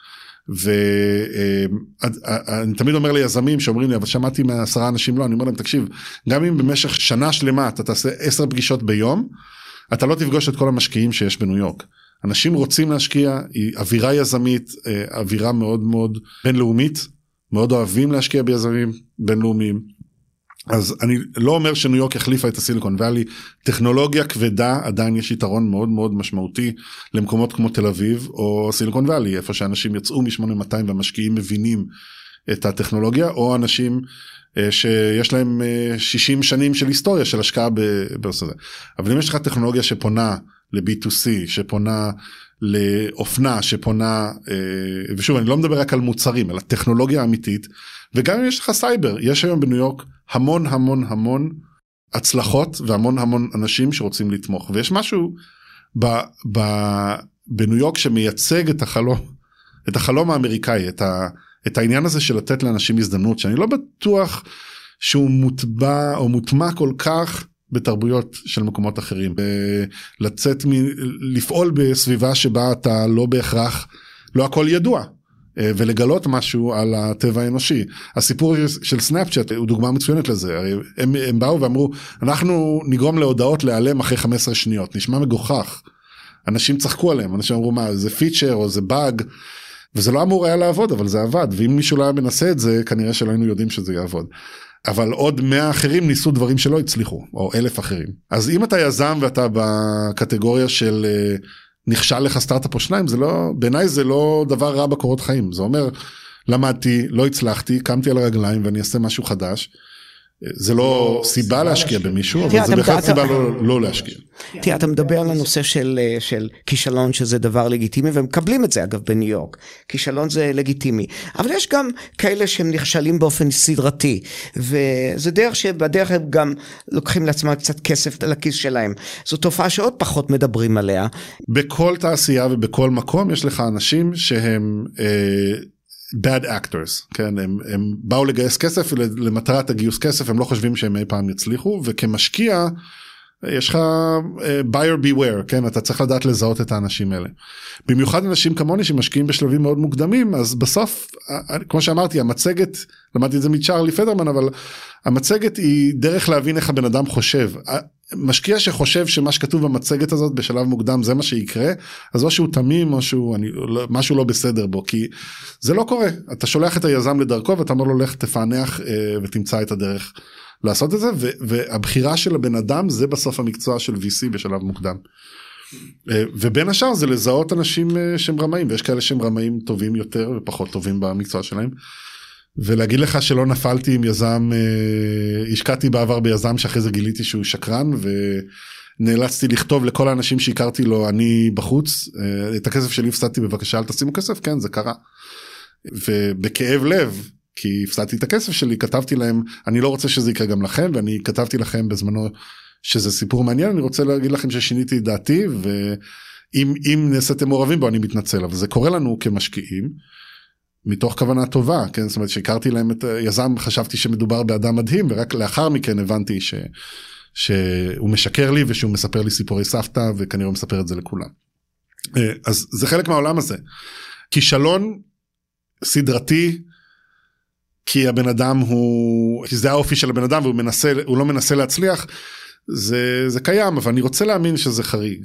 ואני תמיד אומר ליזמים שאומרים לי, אבל שמעתי מ10 אנשים לא, אני אומר להם, תקשיב, גם אם במשך שנה שלמה אתה תעשה 10 פגישות ביום, אתה לא תפגוש את כל המשקיעים שיש בניו יורק. אנשים רוצים להשקיע, היא אווירה יזמית, אווירה מאוד מאוד בינלאומית, מאוד אוהבים להשקיע ביזמים בינלאומיים. אז אני לא אומר שניו יורק החליפה את הסיליקון ואלי, טכנולוגיה כבדה, עדיין יש יתרון מאוד מאוד משמעותי למקומות כמו תל אביב או סיליקון ואלי, איפה שאנשים יצאו מ-8200 והמשקיעים מבינים את הטכנולוגיה, או אנשים שיש להם 60 שנים של היסטוריה של השקעה בנושא הזה. אבל אם יש לך טכנולוגיה שפונה ל-B2C, שפונה לאופנה, שפונה, ושוב אני לא מדבר רק על מוצרים, אלא טכנולוגיה אמיתית, וגם אם יש לך סייבר, יש היום בניו יורק המון הצלחות והמון אנשים שרוצים לתמוך, ויש משהו בניו יורק שמייצג את החלום האמריקאי, את העניין הזה של לתת לאנשים הזדמנות, שאני לא בטוח שהוא מוטבע או מוטמע כל כך בתרבויות של מקומות אחרים, לפעול בסביבה שבה אתה לא בהכרח, לא הכל ידוע, ולגלות משהו על הטבע האנושי. הסיפור של סנאפצ'אט הוא דוגמה מצוינת לזה, הם באו ואמרו, אנחנו נגרום להודעות להיעלם אחרי 15 שניות, נשמע מגוחך, אנשים צחקו עליהם, אנשים אמרו מה, זה פיצ'ר או זה באג, וזה לא אמור היה לעבוד, אבל זה עבד, ואם מישהו לא היה מנסה את זה, כנראה שלא היינו יודעים שזה יעבוד. אבל עוד 100 אחרים ניסו דברים שלא הצליחו, או 1,000 אחרים. אז אם אתה יזם ואתה בקטגוריה של נכשל לך סטארט-אפ או 2, בעיניי זה לא דבר רע בקורות חיים. זה אומר, למדתי, לא הצלחתי, קמתי על הרגליים ואני אעשה משהו חדש. זה לא סיבה להשקיע במישהו, אבל זה בהחלט סיבה לא להשקיע.
תראה, אתה מדבר על הנושא של כישלון, שזה דבר לגיטימי, ומקבלים את זה אגב בניו יורק. כישלון זה לגיטימי. אבל יש גם כאלה שהם נכשלים באופן סדרתי, וזה דרך שבדרך הם גם לוקחים לעצמם קצת כסף לכיס שלהם. זו תופעה שעוד פחות מדברים עליה.
בכל תעשייה ובכל מקום יש לך אנשים שהם bad actors, כן, הם באו לגייס כסף, למטרת הגיוס כסף, הם לא חושבים שהם אי פעם יצליחו, וכמשקיע, יש לך buyer beware, כן, אתה צריך לדעת לזהות את האנשים האלה. במיוחד אנשים כמוני שמשקיעים בשלבים מאוד מוקדמים, אז בסוף, כמו שאמרתי, המצגת, למדתי את זה מצ'רלי פדרמן, אבל המצגת היא דרך להבין איך הבן אדם חושב. משקיע שחושב שמה שכתוב במצגת הזאת בשלב מוקדם זה מה שיקרה, אז או שהוא תמים או משהו לא בסדר בו, כי זה לא קורה. אתה שולח את היזם לדרכו ואתה אומר לו לך תפענח ותמצא את הדרך לעשות את זה, והבחירה של הבן אדם זה בסוף המקצוע של VC בשלב מוקדם. ובין השאר זה לזהות אנשים שהם רמאים, ויש כאלה שהם רמאים טובים יותר ופחות טובים במקצוע שלהם. ולהגיד לך שלא נפלתי עם יזם, השקעתי בעבר ביזם שאחרי זה גיליתי שהוא שקרן, ונאלצתי לכתוב לכל האנשים שהכרתי לו, אני בחוץ, את הכסף שלי הפסדתי, בבקשה אל תשימו כסף, כן זה קרה. ובכאב לב, כי הפסדתי את הכסף שלי, כתבתי להם, אני לא רוצה שזה יקרה גם לכם, ואני כתבתי לכם בזמנו שזה סיפור מעניין, אני רוצה להגיד לכם ששיניתי את דעתי, ואם נעשיתם מעורבים בו אני מתנצל, אבל זה קורה לנו כמשקיעים, מתוך כוונה טובה, כן? זאת אומרת, שהכרתי להם את יזם, חשבתי שמדובר באדם מדהים, ורק לאחר מכן הבנתי שהוא משקר לי, ושהוא מספר לי סיפורי סבתא, וכנראה הוא מספר את זה לכולם. אז זה חלק מהעולם הזה. כישלון סדרתי, כי הבן אדם כי זה האופי של הבן אדם, והוא לא מנסה להצליח, זה קיים, אבל אני רוצה להאמין שזה חריג.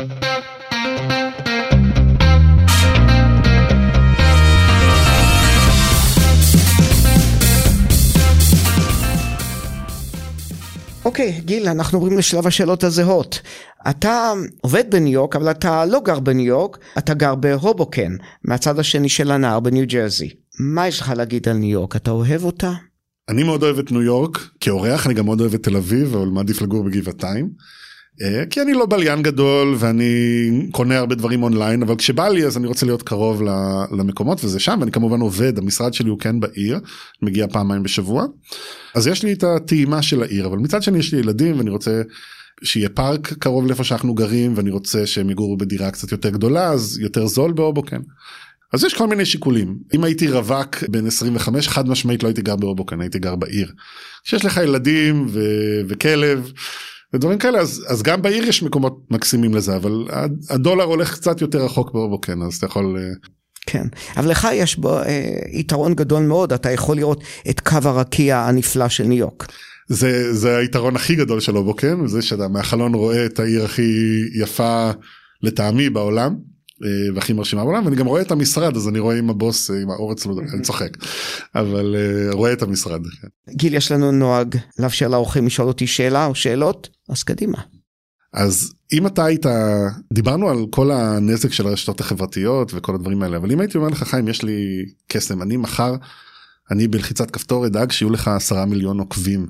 אוקיי, גיל, אנחנו עוברים לשלב השאלות הזהות. אתה עובד בניו יורק, אבל אתה לא גר בניו יורק, אתה גר בהובוקן, מהצד השני של הנהר בניו ג'רזי. מה יש לך להגיד על ניו יורק? אתה אוהב אותה?
אני מאוד אוהב את ניו יורק, כאורח אני גם מאוד אוהב את תל אביב, אבל מעדיף לגור בגבעתיים, כי אני לא בליין גדול, ואני קונה הרבה דברים אונליין, אבל כשבא לי אז אני רוצה להיות קרוב למקומות, וזה שם, ואני כמובן עובד, המשרד שלי הוא כן בעיר, מגיע פעמיים בשבוע, אז יש לי את הטעימה של העיר, אבל מצד שני יש לי ילדים, ואני רוצה שיהיה פארק קרוב לאיפה שאנחנו גרים, ואני רוצה שהם יגורו בדירה קצת יותר גדולה, אז יותר זול בהובוקן. אז יש כל מיני שיקולים. אם הייתי רווק בין 25, חד משמעית לא הייתי גר בהובוקן, הייתי גר בעיר. כשיש לך ילדים וכלב ודברים כאלה, אז גם בעיר יש מקומות מקסימים לזה, אבל הדולר הולך קצת יותר רחוק בהובוקן, אז אתה יכול...
כן, אבל לך יש בו יתרון גדול מאוד, אתה יכול לראות את קו הרקיע הנפלא של ניו יורק.
זה היתרון הכי גדול של הובוקן, וזה שאתה מהחלון רואה את העיר הכי יפה לטעמי בעולם, והכי מרשימה בעולם, ואני גם רואה את המשרד, אז אני רואה עם הבוס, עם האורץ, אני צוחק, אבל רואה את המשרד.
גיל, יש לנו נוהג לאפשר לאורחים לשאול אותי שאלה או שאלות, אז קדימה.
אז אם אתה היית, דיברנו על כל הנזק של הרשתות החברתיות וכל הדברים האלה, אבל אם הייתי אומר לך, חיים, יש לי קסם, אני מחר, אני בלחיצת כפתור אדאג שיהיו לך 10 מיליון עוקבים,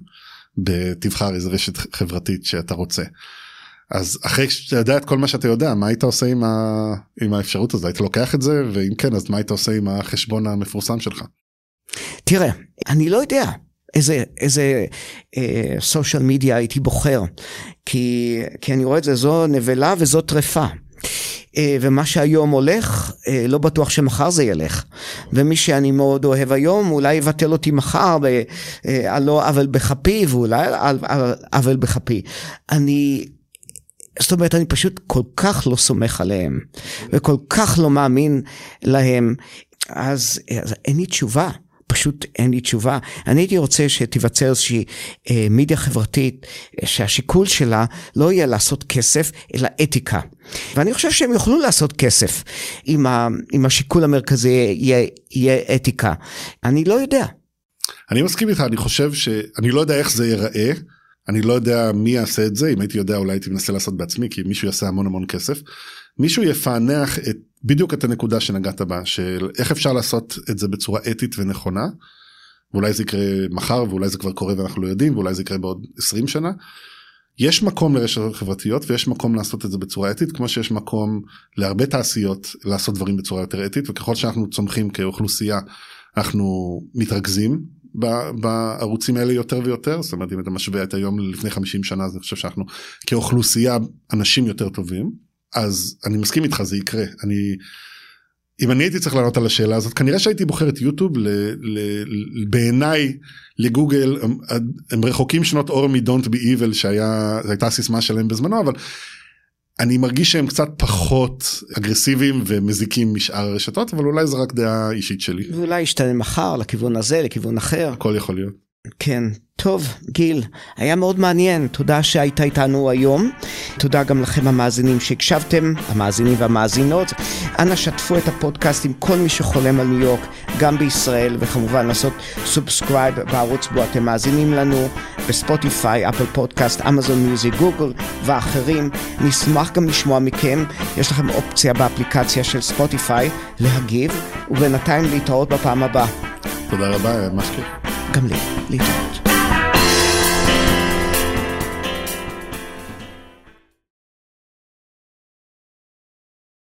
בתבחר איזו רשת חברתית שאתה רוצה. אז אחרי שאתה יודע את כל מה שאתה יודע, מה היית עושה עם האפשרות הזאת? היית לוקח את זה, ואם כן, אז מה היית עושה עם החשבון המפורסם שלך?
תראה, אני לא יודע איזה סושיאל מדיה הייתי בוחר, כי אני רואה את זה, זו נבלה וזו טרפה. ומה שהיום הולך, לא בטוח שמחר זה ילך. ומי שאני מאוד אוהב היום, אולי יבטל אותי מחר, לא אבל בחפי, ואולי אבל בחפי. זאת אומרת, אני פשוט כל כך לא סומך עליהם, וכל כך לא מאמין להם, אז אין לי תשובה, פשוט אין לי תשובה. אני הייתי רוצה שתיווצר איזושהי מדיה חברתית, שהשיקול שלה לא יהיה לעשות כסף, אלא אתיקה. ואני חושב שהם יוכלו לעשות כסף, אם השיקול המרכזי יהיה אתיקה. אני לא יודע.
אני מסכים איתך, אני חושב שאני לא יודע איך זה ייראה, אני לא יודע מי יעשה את זה, אם הייתי יודע אולי הייתי מנסה לעשות בעצמי, כי מישהו יעשה המון המון כסף, מישהו יפענח בדיוק את הנקודה שנגעת בה, של איך אפשר לעשות את זה בצורה אתית ונכונה, ואולי זה יקרה מחר, ואולי זה כבר קורה ואנחנו לא יודעים, ואולי זה יקרה בעוד 20 שנה, יש מקום לרשתות חברתיות, ויש מקום לעשות את זה בצורה אתית, כמו שיש מקום להרבה תעשיות לעשות דברים בצורה יותר אתית, וככל שאנחנו צומחים כאוכלוסייה, אנחנו מתרכזים, בערוצים האלה יותר ויותר, זאת אומרת אם אתה משווה את היום לפני 50 שנה, אז אני חושב שאנחנו כאוכלוסייה אנשים יותר טובים, אז אני מסכים איתך, זה יקרה. אם אני הייתי צריך לענות על השאלה הזאת, כנראה שהייתי בוחר את יוטיוב, בעיניי לגוגל, הם רחוקים שנות אור מ-Don't be evil, שהייתה הסיסמה שלהם בזמנו, אבל אני מרגיש שהם קצת פחות אגרסיביים ומזיקים משאר הרשתות, אבל אולי זה רק דעה אישית שלי.
ואולי ישתנה מחר לכיוון הזה, לכיוון אחר.
הכל יכול להיות.
כן, טוב, גיל, היה מאוד מעניין, תודה שהיית איתנו היום, תודה גם לכם המאזינים שהקשבתם, המאזינים והמאזינות, אנא שתפו את הפודקאסט עם כל מי שחולם על ניו יורק, גם בישראל, וכמובן לעשות סובסקרייב בערוץ בו אתם מאזינים לנו, בספוטיפיי, אפל פודקאסט, אמזון מיוזיק, גוגל ואחרים, נשמח גם לשמוע מכם, יש לכם אופציה באפליקציה של ספוטיפיי להגיב, ובינתיים להתראות בפעם הבאה.
תודה רבה, ממש כיף.
גם לי, להתראות.